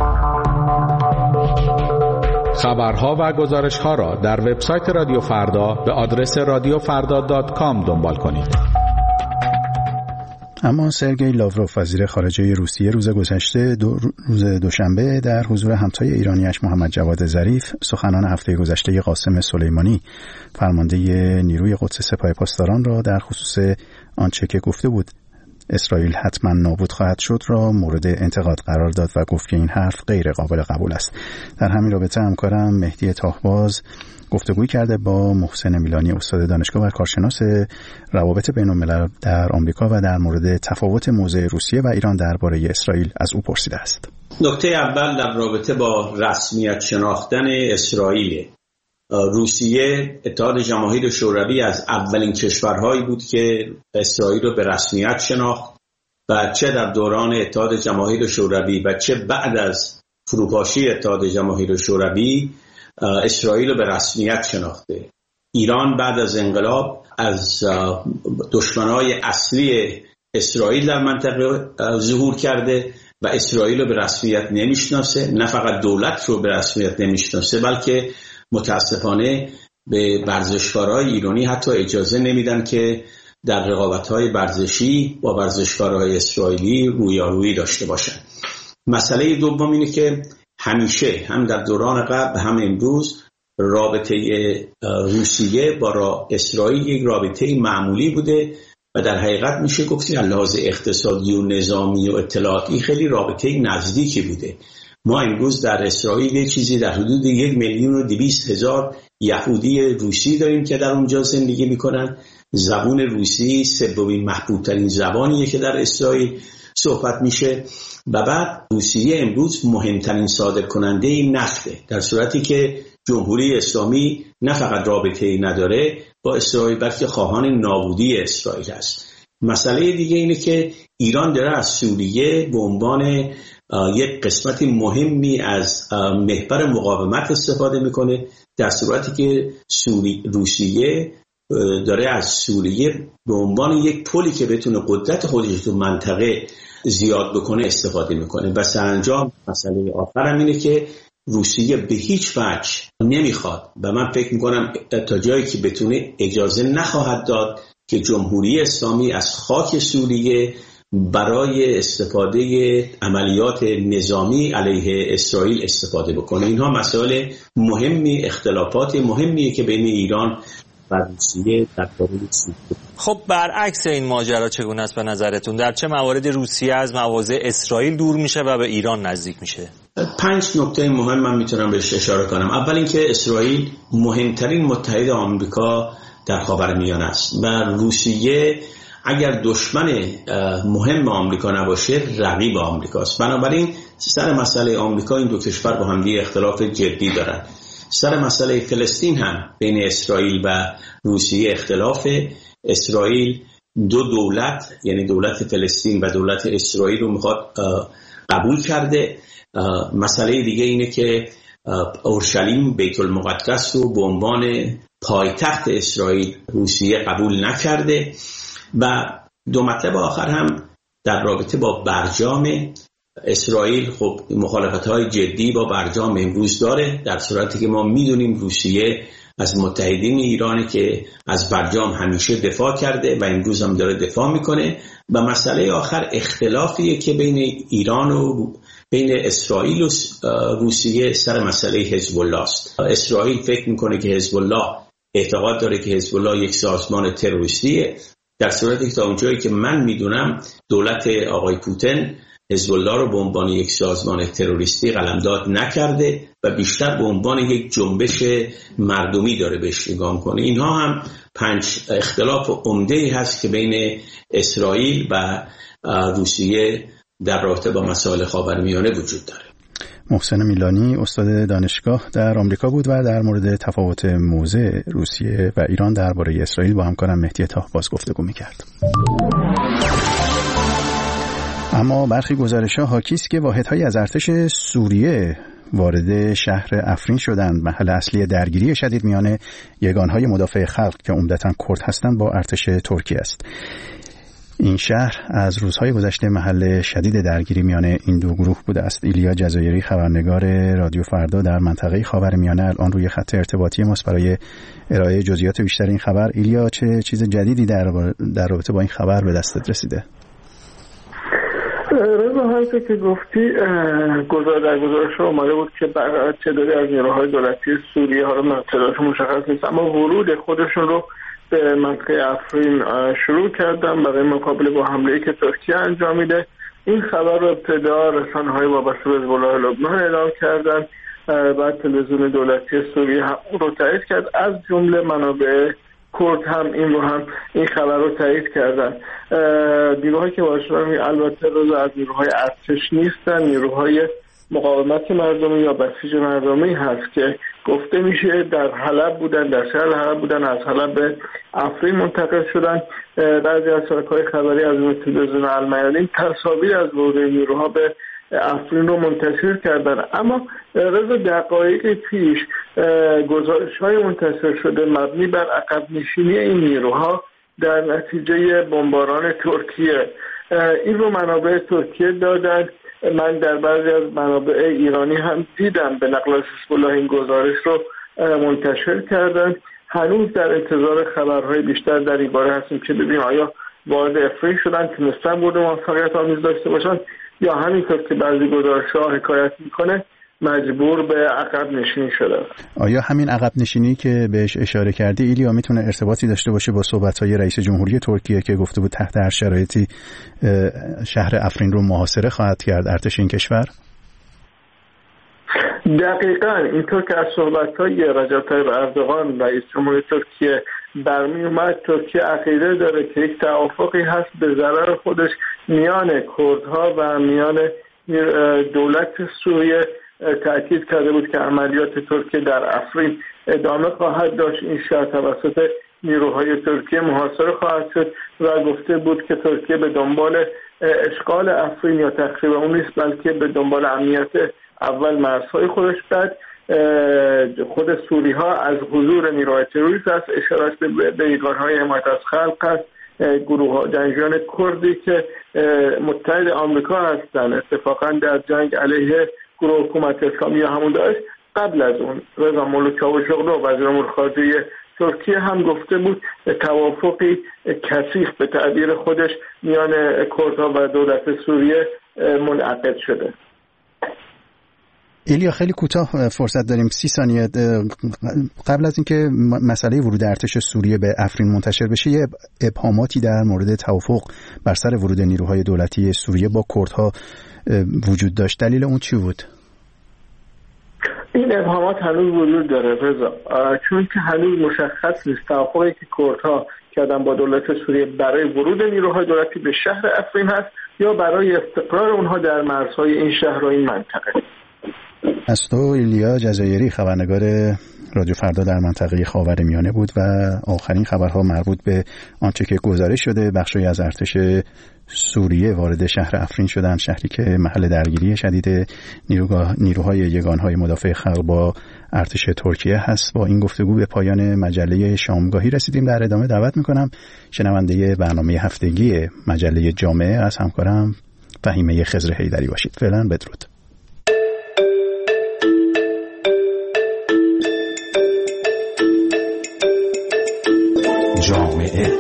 خبرها و گزارش‌ها را در وبسایت رادیو فردا به آدرس رادیو فردا دات کام دنبال کنید. اما سرگئی لاوروف وزیر خارجه روسیه روز گذشته دو روز دوشنبه در حضور همتای ایرانیش محمد جواد ظریف سخنان هفته گذشته قاسم سلیمانی فرمانده نیروی قدس سپاه پاسداران را در خصوص آنچه که گفته بود اسرائیل حتما نابود خواهد شد را مورد انتقاد قرار داد و گفت که این حرف غیر قابل قبول است. در همین رابطه همکارم مهدی تاهباز گفتگوی کرده با محسن میلانی استاد دانشگاه و کارشناس روابط بین الملل در آمریکا و در مورد تفاوت موضع روسیه و ایران درباره اسرائیل از او پرسیده است. نکته اول در رابطه با رسمیت شناختن اسرائیل. روسیه، اتحاد جماهیر شوروی از اولین کشورهایی بود که اسرائیل رو به رسمیت شناخت و چه در دوران اتحاد جماهیر شوروی و چه بعد از فروپاشی اتحاد جماهیر شوروی اسرائیل رو به رسمیت شناخته. ایران بعد از انقلاب از دشمنای اصلی اسرائیل در منطقه ظهور کرده و اسرائیل رو به رسمیت نمیشناسه. نه فقط دولت رو به رسمیت نمیشناسه بلکه متاسفانه به ورزشکارهای ایرانی حتی اجازه نمیدن که در رقابت‌های ورزشی با ورزشکارهای اسرائیلی رویارویی داشته باشن. مسئله دوم اینه که همیشه هم در دوران قبل هم امروز رابطه روسیه با اسرائیل یک رابطه معمولی بوده و در حقیقت میشه گفت که لحاظ اقتصادی و نظامی و اطلاعاتی خیلی رابطه نزدیکی بوده. ما امروز در اسرائیل یه چیزی در حدود یک میلیون و دویست هزار یهودی روسی داریم که در اونجا زندگی میکنن. زبان روسی سومین محبوب ترین زبانیه که در اسرائیل صحبت میشه و بعد روسیه امروز مهمترین صادر کننده نفته، در صورتی که جمهوری اسلامی نه فقط رابطه‌ای نداره با اسرائیل بلکه خواهان نابودی اسرائیل است. مسئله دیگه اینه که ایران داره از سوریه به عنوان یک قسمت مهمی از محور مقاومت استفاده میکنه، در صورتی که سوری روسیه داره از سوریه به عنوان یک پلی که بتونه قدرت خودش تو منطقه زیاد بکنه استفاده میکنه. و سرانجام مسئله آخر هم اینه که روسیه به هیچ وجه نمیخواد و من فکر میکنم تا جایی که بتونه اجازه نخواهد داد که جمهوری اسلامی از خاک سوریه برای استفاده عملیات نظامی علیه اسرائیل استفاده بکنه. اینها مسائل مهمی، اختلافات مهمیه که بین ایران و روسیه در باره سوریه. خب برعکس این ماجرا چگونه است به نظرتون؟ در چه موارد روسیه از مواضع اسرائیل دور میشه و به ایران نزدیک میشه؟ پنج نکته مهم من میتونم بهش اشاره کنم. اول اینکه اسرائیل مهمترین متحد آمریکا در خاورمیانه است و روسیه اگر دشمن مهم آمریکا نباشه رقیب آمریکاست. بنابراین سر مسئله آمریکا این دو کشور با هم دیگه اختلاف جدی دارن. سر مسئله فلسطین هم بین اسرائیل و روسیه اختلاف. اسرائیل دو دولت یعنی دولت فلسطین و دولت اسرائیل رو میخواد قبول کرده. مسئله دیگه اینه که اورشلیم بیت المقدس رو به عنوان پایتخت اسرائیل روسیه قبول نکرده. و دو مطلب آخر هم در رابطه با برجام. اسرائیل خب مخالفت‌های جدی با برجام امروز داره، در صورتی که ما میدونیم روسیه از متحدین ایرانی که از برجام همیشه دفاع کرده و امروز هم داره دفاع میکنه. و مسئله آخر اختلافیه که بین ایران و بین اسرائیل و روسیه سر مسئله حزب الله است. اسرائیل فکر میکنه که حزب الله اعتقاد داره که حزب الله یک سازمان تروریستیه، در صورتی که تا اونجایی که من میدونم دولت آقای پوتین حزب الله رو به عنوان یک سازمان تروریستی قلمداد نکرده و بیشتر به عنوان یک جنبش مردمی داره بهش نگاه می‌کنه. اینها هم پنج اختلاف عمده‌ای هست که بین اسرائیل و روسیه در رابطه با مسائل خاورمیانه وجود داره. محسن میلانی استاد دانشگاه در آمریکا بود و در مورد تفاوت موضع روسیه و ایران درباره اسرائیل با همکارم مهدی طاهباز گفتگو می‌کرد. اما برخی گزارش‌ها حاکی است که واحدهای از ارتش سوریه وارد شهر افرین شدند، محل اصلی درگیری شدید میان یگانهای مدافع خلق که عمدتاً کرد هستند با ارتش ترکیه است. این شهر از روزهای گذشته محل شدید درگیری میان این دو گروه بوده است. ایلیا جزایری خبرنگار رادیو فردا در منطقه خاورمیانه الان روی خط ارتباطی ماست برای ارائه جزئیات بیشتر این خبر. ایلیا، چه چیز جدیدی در در رابطه با این خبر به دستت رسیده؟ رضا، همونطور که گفتی گزار در گزارش اومده بود که تعدادی از نیروهای دولتی سوریه ها رو منطقه‌اش مشخص نیست اما ورود خودشون رو به منطقه افرین شروع کردن برای مقابله با حمله‌ای که ترکیه انجام میده. این خبر رو ابتدا رسانه‌های وابسته به حزب الله لبنان اعلام کردن، بعد تلویزیون دولتی سوریه هم رو تایید کرد، از جمله منابع کرد هم این رو هم این خبر رو تایید کردن. نیروهایی که باشن البته روز از نیروهای ارتش نیستن، نیروهای مقاومت مردمی یا بسیج مردمی هست که گفته میشه در حلب بودن، در شهر حلب بودن، از حلب به افرین منتقل شدن. بعضی از شبکه‌های خبری از تلویزیون المیادین تصاویر از ورود نیروها به افرین رو منتشر کردن، اما رضا دقایق پیش گزارش‌های منتشر شده مبنی بر عقب نشینی این نیروها در نتیجه بمباران ترکیه، این رو منابع ترکیه دادن. من در بعضی از منابع ایرانی هم دیدم به نقل از حزب الله این گزارش رو منتشر کردن. هنوز در انتظار خبرهای بیشتر در این باره هستیم که ببینیم آیا وارد افرین شدن، تونستن برد موفقیت آمیز داشته باشن یا همینطور که بعضی گزارش‌ها حکایت میکنه مجبور به عقب نشینی شده. آیا همین عقب نشینی که بهش اشاره کردی ایلیا میتونه ارتباطی داشته باشه با صحبت‌های رئیس جمهوری ترکیه که گفته بود تحت هر شرایطی شهر افرین رو محاصره خواهد کرد ارتش این کشور؟ دقیقاً اینطور که از صحبت‌های رجب طیب اردوغان رئیس جمهوری ترکیه برمی اومد، ترکیه عقیده داره که یک توافقی هست به ضرر خودش میان کردها و میان دولت سوریه. تأکید کرده بود که عملیات ترکیه در افرین ادامه خواهد داشت، این شهر توسط نیروهای ترکیه محاصره خواهد شد و گفته بود که ترکیه به دنبال اشغال افرین یا تخریب اون نیست، بلکه به دنبال امنیت اول مرزهای خودش، بعد خود سوری ها از حضور نیروهای تروریست است. اشارات به یگانهای حمایت از خلق است، گروه ها جنگجویان کردی که متحد آمریکا هستند، اتفاقا در جنگ علیه گروه حکومت اسلامی یا همون داعش قبل از اون رضا مولود چاوشوغلو وزیر امور خارجه ترکیه هم گفته بود توافقی کثیف به تعبیر خودش میان کردها و دولت سوریه منعقد شده. ایلیا خیلی کوتاه فرصت داریم، سی ثانیه قبل از اینکه مسئله ورود ارتش سوریه به افرین منتشر بشه یه ابهاماتی در مورد توافق بر سر ورود نیروهای دولتی سوریه با کردها وجود داشت. دلیل اون چی بود؟ این ابهامات هنوز وجود داره رضا، چون که هنوز مشخص نیست توافقی که کردها کردن با دولت سوریه برای ورود نیروهای دولتی به شهر افرین هست یا برای استقرار اونها در مرزهای این شهر و این منطقه. از تو ایلیا جزایری، خبرنگار رادیو فردا در منطقه خاورمیانه بود و آخرین خبرها مربوط به آنچه که گزارش شده بخشی از ارتش سوریه وارد شهر افرین شدند، شهری که محل درگیری شدید نیروهای یگانهای مدافع خلق با ارتش ترکیه هست. با این گفتگو به پایان مجله شامگاهی رسیدیم. در ادامه دعوت میکنم شنونده برنامه هفتگی مجله جامعه از همکارم فهیمه خضر حیدری باشید. فعلا بدرود. جامعه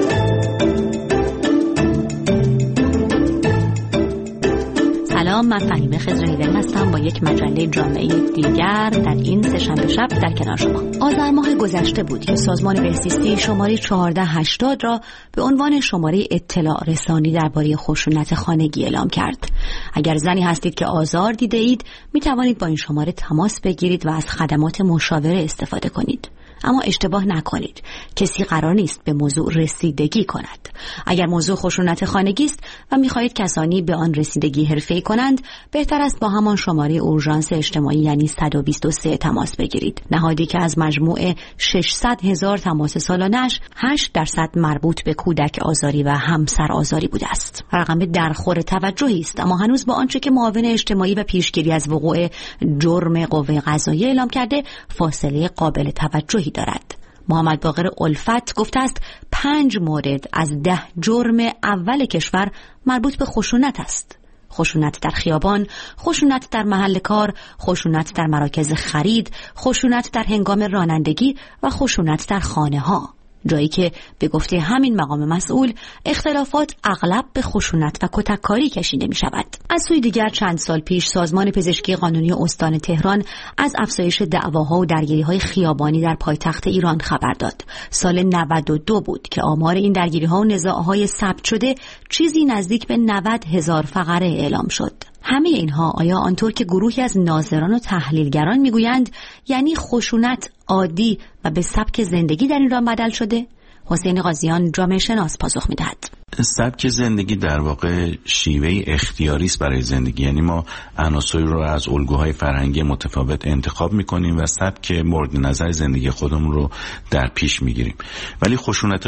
سلام، من فهیمه خضر حیدری هستم با یک مجله جامعه دیگر در این سه‌شنبه شب در کنار شما. آذر ماه گذشته بود که سازمان بهزیستی شماره چهارده هشتاد را به عنوان شماره اطلاع رسانی درباره خشونت خانگی اعلام کرد. اگر زنی هستید که آزار دیده اید می توانید با این شماره تماس بگیرید و از خدمات مشاوره استفاده کنید. اما اشتباه نکنید، کسی قرار نیست به موضوع رسیدگی کند. اگر موضوع خشونت خانگی است و می‌خواهید کسانی به آن رسیدگی حرفه‌ای کنند، بهتر است با همان شماره اورژانس اجتماعی یعنی صد و بیست و سه تماس بگیرید. نهادی که از مجموع ششصد هزار تماس سالانش هشت درصد مربوط به کودک آزاری و همسر آزاری بوده است. رقم درخور توجهی است، اما هنوز با آنچه که معاون اجتماعی و پیشگیری از وقوع جرم قوه قضاییه اعلام کرده فاصله قابل توجهی دارد. محمد باقر الفت گفته است پنج مورد از ده جرم اول کشور مربوط به خشونت است. خشونت در خیابان، خشونت در محل کار، خشونت در مراکز خرید، خشونت در هنگام رانندگی و خشونت در خانه ها. جایی که به گفته همین مقام مسئول اختلافات اغلب به خشونت و کتککاری کشیده می شود. از سوی دیگر چند سال پیش سازمان پزشکی قانونی استان تهران از افزایش دعواها و درگیری‌های خیابانی در پایتخت ایران خبر داد. سال نود و دو بود که آمار این درگیری‌ها و نزاع‌های ثبت شده چیزی نزدیک به نود هزار فقره اعلام شد. همه اینها آیا آنطور که گروهی از ناظران و تحلیلگران میگویند یعنی خشونت عادی و به سبک زندگی در ایران بدل شده؟ حسین قاضیان جامعه شناس پاسخ میدهد. سبک زندگی در واقع شیوه اختیاری است برای زندگی، یعنی ما عناصری رو از الگوهای فرهنگی متفاوت انتخاب میکنیم و سبک مورد نظر زندگی خودمون رو در پیش میگیریم. ولی خشونت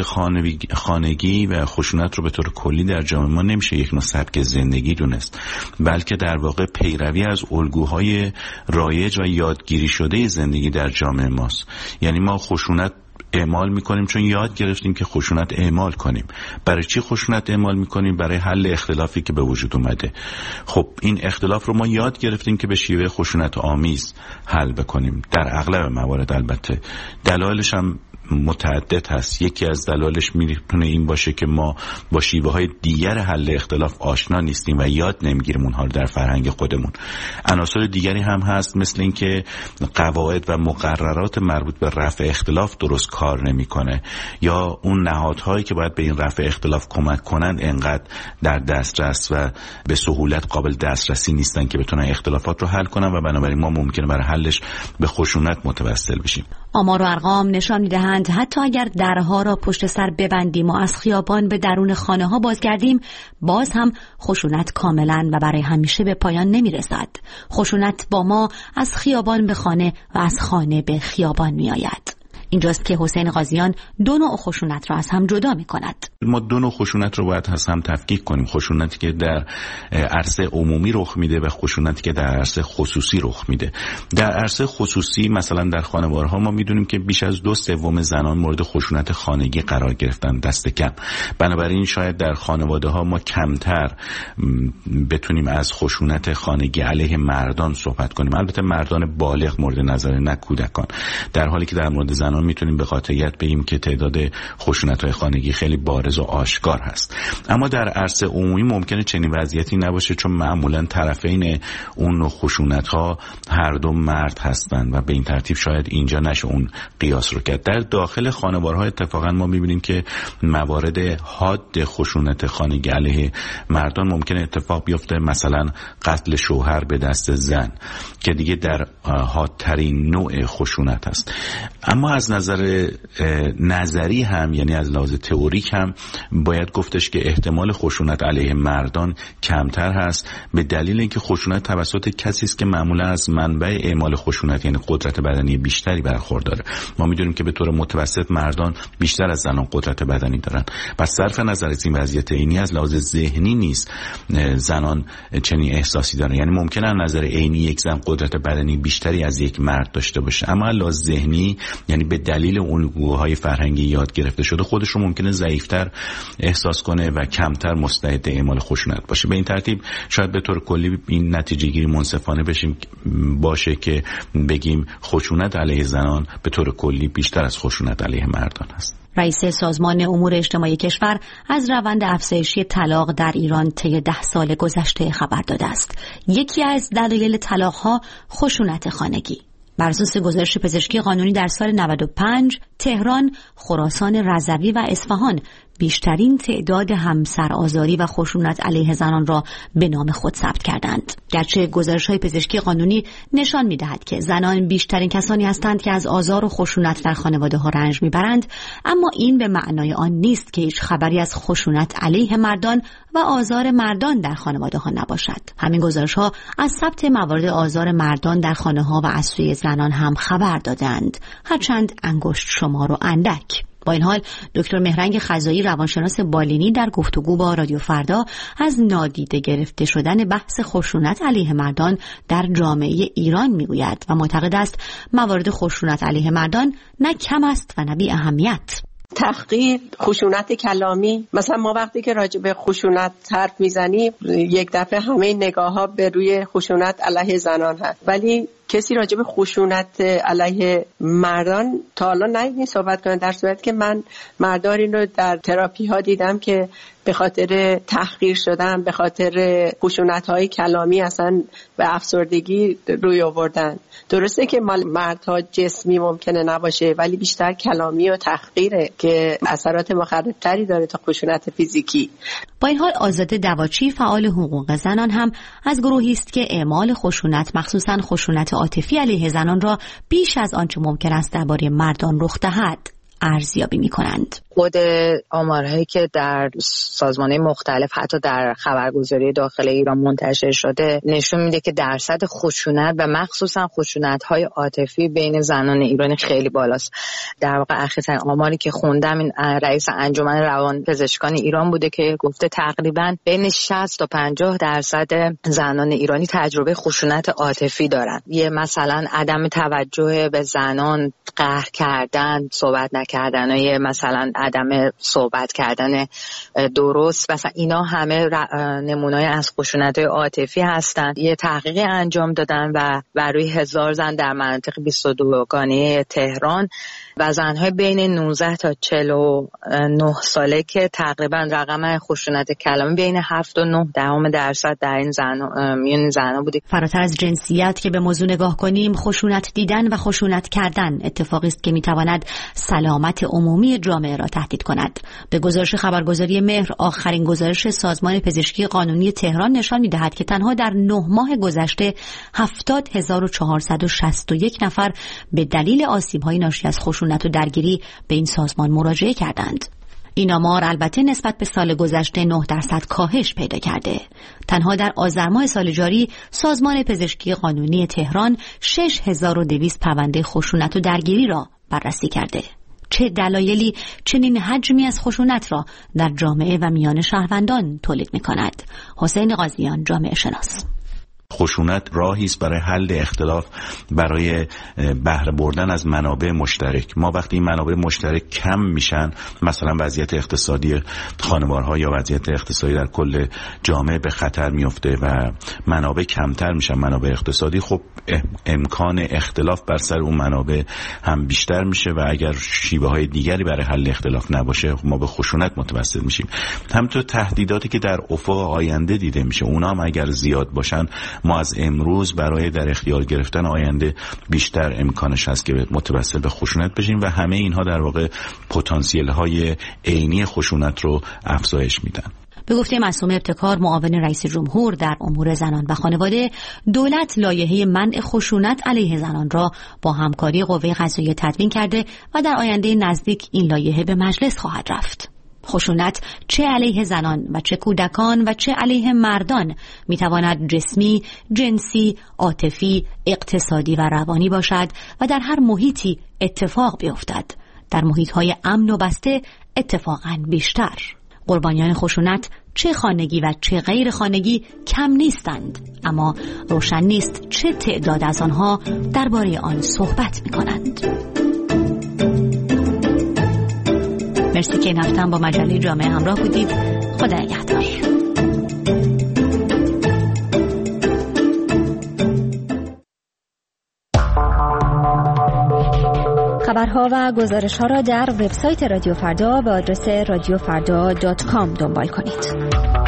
خانگی و خشونت رو به طور کلی در جامعه ما نمیشه یک نوع سبک زندگی دونست، بلکه در واقع پیروی از الگوهای رایج و یادگیری شده زندگی در جامعه ماست. یعنی ما خشونت اعمال میکنیم چون یاد گرفتیم که خشونت اعمال کنیم. برای چی خشونت اعمال میکنیم؟ برای حل اختلافی که به وجود اومده. خب این اختلاف رو ما یاد گرفتیم که به شیوه خشونت آمیز حل بکنیم. در اغلب موارد البته دلایلش هم متعدد هست. یکی از دلایلش میتونه این باشه که ما با شیوه های دیگر حل اختلاف آشنا نیستیم و یاد نمیگیریم اونها رو در فرهنگ خودمون. عناصر دیگری هم هست، مثل اینکه قواعد و مقررات مربوط به رفع اختلاف درست کار نمیکنه، یا اون نهادهایی که باید به این رفع اختلاف کمک کنند انقدر در دسترس و به سهولت قابل دسترسی نیستن که بتونن اختلافات رو حل کنن و بنابراین ما ممکنه برای حلش به خشونت متوسل بشیم. آمار و ارقام نشان می‌دهند حتی اگر درها را پشت سر ببندیم و از خیابان به درون خانه ها بازگردیم، باز هم خشونت کاملا و برای همیشه به پایان نمی‌رسد. خشونت با ما از خیابان به خانه و از خانه به خیابان می‌آید. اینجاست که حسین قاضیان دو نوع خشونت را از هم جدا می‌کند. ما دو نوع خشونت رو باید از هم تفکیک کنیم. خشونتی که در عرصه عمومی رخ میده و خشونتی که در عرصه خصوصی رخ میده. در عرصه خصوصی مثلا در خانوارها ما میدونیم که بیش از دو سوم زنان مورد خشونت خانگی قرار گرفتن، دست کم. بنابراین شاید در خانواده ها ما کمتر بتونیم از خشونت خانگی علیه مردان صحبت کنیم. البته مردان بالغ مورد نظر، نه کودکان. در حالی که در مورد زنان میتونیم به قاطعیت بگیم که تعداد خشونت‌های خانگی خیلی بارز و آشکار هست. اما در عرصه عمومی ممکنه چنین وضعیتی نباشه، چون معمولا طرفین اون خشونت‌ها هر دو مرد هستند و به این ترتیب شاید اینجا نشه اون قیاس رو کرد. در داخل خانوارها اتفاقا ما می‌بینیم که موارد حاد خشونت خانگی علیه مردان ممکنه اتفاق بیفته، مثلا قتل شوهر به دست زن که دیگه در حادترین نوع خشونت است. اما از نظر نظری هم، یعنی از لحاظ تئوریک هم باید گفتش که احتمال خشونت علیه مردان کمتر هست، به دلیل اینکه خشونت توسط کسی است که معمولا از منبع اعمال خشونت یعنی قدرت بدنی بیشتری برخورداره. ما میدونیم که به طور متوسط مردان بیشتر از زنان قدرت بدنی دارن. پس صرف نظر از این وضعیت عینی از لحاظ ذهنی نیست زنان چنین احساسی دارن. یعنی ممکنه از نظر عینی یک زن قدرت بدنی بیشتری از یک مرد داشته باشه، اما از لحاظ ذهنی یعنی به دلیل الگوهای فرهنگی یاد گرفته شده خودش رو ممکنه ضعیف‌تر احساس کنه و کمتر مستعد اعمال خشونت باشه. به این ترتیب شاید به طور کلی این نتیجه گیری منصفانه بشیم باشه که بگیم خشونت علیه زنان به طور کلی بیشتر از خشونت علیه مردان است. رئیس سازمان امور اجتماعی کشور از روند افزایشی طلاق در ایران طی ده سال گذشته خبر داده است. یکی از دلایل طلاق‌ها خشونت خانگی. بر اساس گزارش پزشکی قانونی در سال نود و پنج، تهران، خراسان رضوی و اصفهان بیشترین تعداد همسرآزاری و خشونت علیه زنان را به نام خود ثبت کردند. گرچه گزارش‌های پزشکی قانونی نشان می‌دهد که زنان بیشترین کسانی هستند که از آزار و خشونت در خانواده‌ها رنج می‌برند، اما این به معنای آن نیست که هیچ خبری از خشونت علیه مردان و آزار مردان در خانواده‌ها نباشد. همین گزارش‌ها از ثبت موارد آزار مردان در خانه‌ها و از سوی زنان هم خبر دادند، هرچند انگشت شمار و اندک. با این حال دکتر مهرنگ خزایی روانشناس بالینی در گفتگو با رادیو فردا از نادیده گرفته شدن بحث خشونت علیه مردان در جامعه ایران میگوید و معتقد است موارد خشونت علیه مردان نه کم است و نه بی اهمیت. تحقیر، خشونت کلامی، مثلا ما وقتی که راجع به خشونت حرف میزنیم یک دفعه همه نگاه ها به روی خشونت علیه زنان هست، ولی کسی راجع به خشونت علیه مردان تا حالا ندیدیم صحبت کنه، در صورتی که من مردانی رو در تراپی ها دیدم که به خاطر تحقیر شدن، به خاطر خشونت های کلامی اصلا به افسردگی روی آوردن. درسته که مال مردها جسمی ممکنه نباشه، ولی بیشتر کلامی و تحقیره که اثرات مخربتری داره تا خشونت فیزیکی. با این حال آزاده دواچی فعال حقوق زنان هم از گروهی است که اعمال خشونت مخصوصاً خشونت عاطفی علیه زنان را بیش از آنچه ممکن است درباره مردان رخ دهد ارزیابی می‌کنند. خود آمارهایی که در سازمان‌های مختلف حتی در خبرگزاری داخل ایران منتشر شده نشون میده که درصد خشونت و مخصوصا خشونت‌های عاطفی بین زنان ایرانی خیلی بالاست. در واقع اخیراً آماری که خوندم این رئیس انجمن روانپزشکان ایران بوده که گفته تقریباً بین شصت تا پنجاه درصد زنان ایرانی تجربه خشونت عاطفی دارن. یه مثلا عدم توجه به زنان، قهر کردن، صحبت نکردن، یه مثلا عدم صحبت کردن درست، مثلا اینا همه نمونه‌ای از خشونت‌های عاطفی هستند. یه تحقیق انجام دادن و بر روی هزار زن در مناطق بیست و دو گانه تهران و زن‌های بین نوزده تا چهل و نه ساله که تقریبا رقم خشونت کلامی بین هفت و نه دهم درصد در این زن میون زن‌ها بوده. فراتر از جنسیت که به موضوع نگاه کنیم، خشونت دیدن و خشونت کردن اتفاقی است که می‌تواند سلامت عمومی جامعه را تهدید کند. به گزارش خبرگزاری مهر، آخرین گزارش سازمان پزشکی قانونی تهران نشان می‌دهد که تنها در نه ماه گذشته هفتاد هزار و چهارصد و شصت و یک نفر به دلیل آسیب‌های ناشی از خشونت و درگیری به این سازمان مراجعه کردند. این آمار البته نسبت به سال گذشته نه درصد کاهش پیدا کرده. تنها در آذر ماه سال جاری سازمان پزشکی قانونی تهران شش هزار و دویست پرونده خشونت و درگیری را بررسی کرده. چه دلایلی چنین حجمی از خشونت را در جامعه و میان شهروندان تولید می کند؟ حسین قاضیان، جامعه شناس. خشونت راهی است برای حل اختلاف، برای بهره بردن از منابع مشترک. ما وقتی این منابع مشترک کم میشن، مثلا وضعیت اقتصادی خانوارها یا وضعیت اقتصادی در کل جامعه به خطر میفته و منابع کمتر میشن، منابع اقتصادی، خب امکان اختلاف بر سر اون منابع هم بیشتر میشه و اگر شیوه های دیگری برای حل اختلاف نباشه ما به خشونت متوسل میشیم. همینطور تهدیداتی که در افق آینده دیده میشه، اونا هم اگر زیاد باشن ما از امروز برای در اختیار گرفتن آینده بیشتر امکانش هست که متوسل به خشونت بشیم و همه اینها در واقع پتانسیل های عینی خشونت رو افزایش میدن. به گفته معصوم ابتکار، معاون رئیس جمهور در امور زنان و خانواده، دولت لایحه منع خشونت علیه زنان را با همکاری قوه قضاییه تدوین کرده و در آینده نزدیک این لایحه به مجلس خواهد رفت. خشونت چه علیه زنان و چه کودکان و چه علیه مردان میتواند جسمی، جنسی، عاطفی، اقتصادی و روانی باشد و در هر محیطی اتفاق بیفتد. در محیط‌های امن و بسته اتفاقاً بیشتر. قربانیان خشونت چه خانگی و چه غیر خانگی کم نیستند، اما روشن نیست چه تعداد از آنها درباره آن صحبت می‌کنند. مرسی که این هفته هم با مجله جامعه همراه بودید. خدا نگهدار. خبرها و گزارش‌ها را در وبسایت رادیو فردا به آدرس رادیو فردا دات کام دنبال کنید.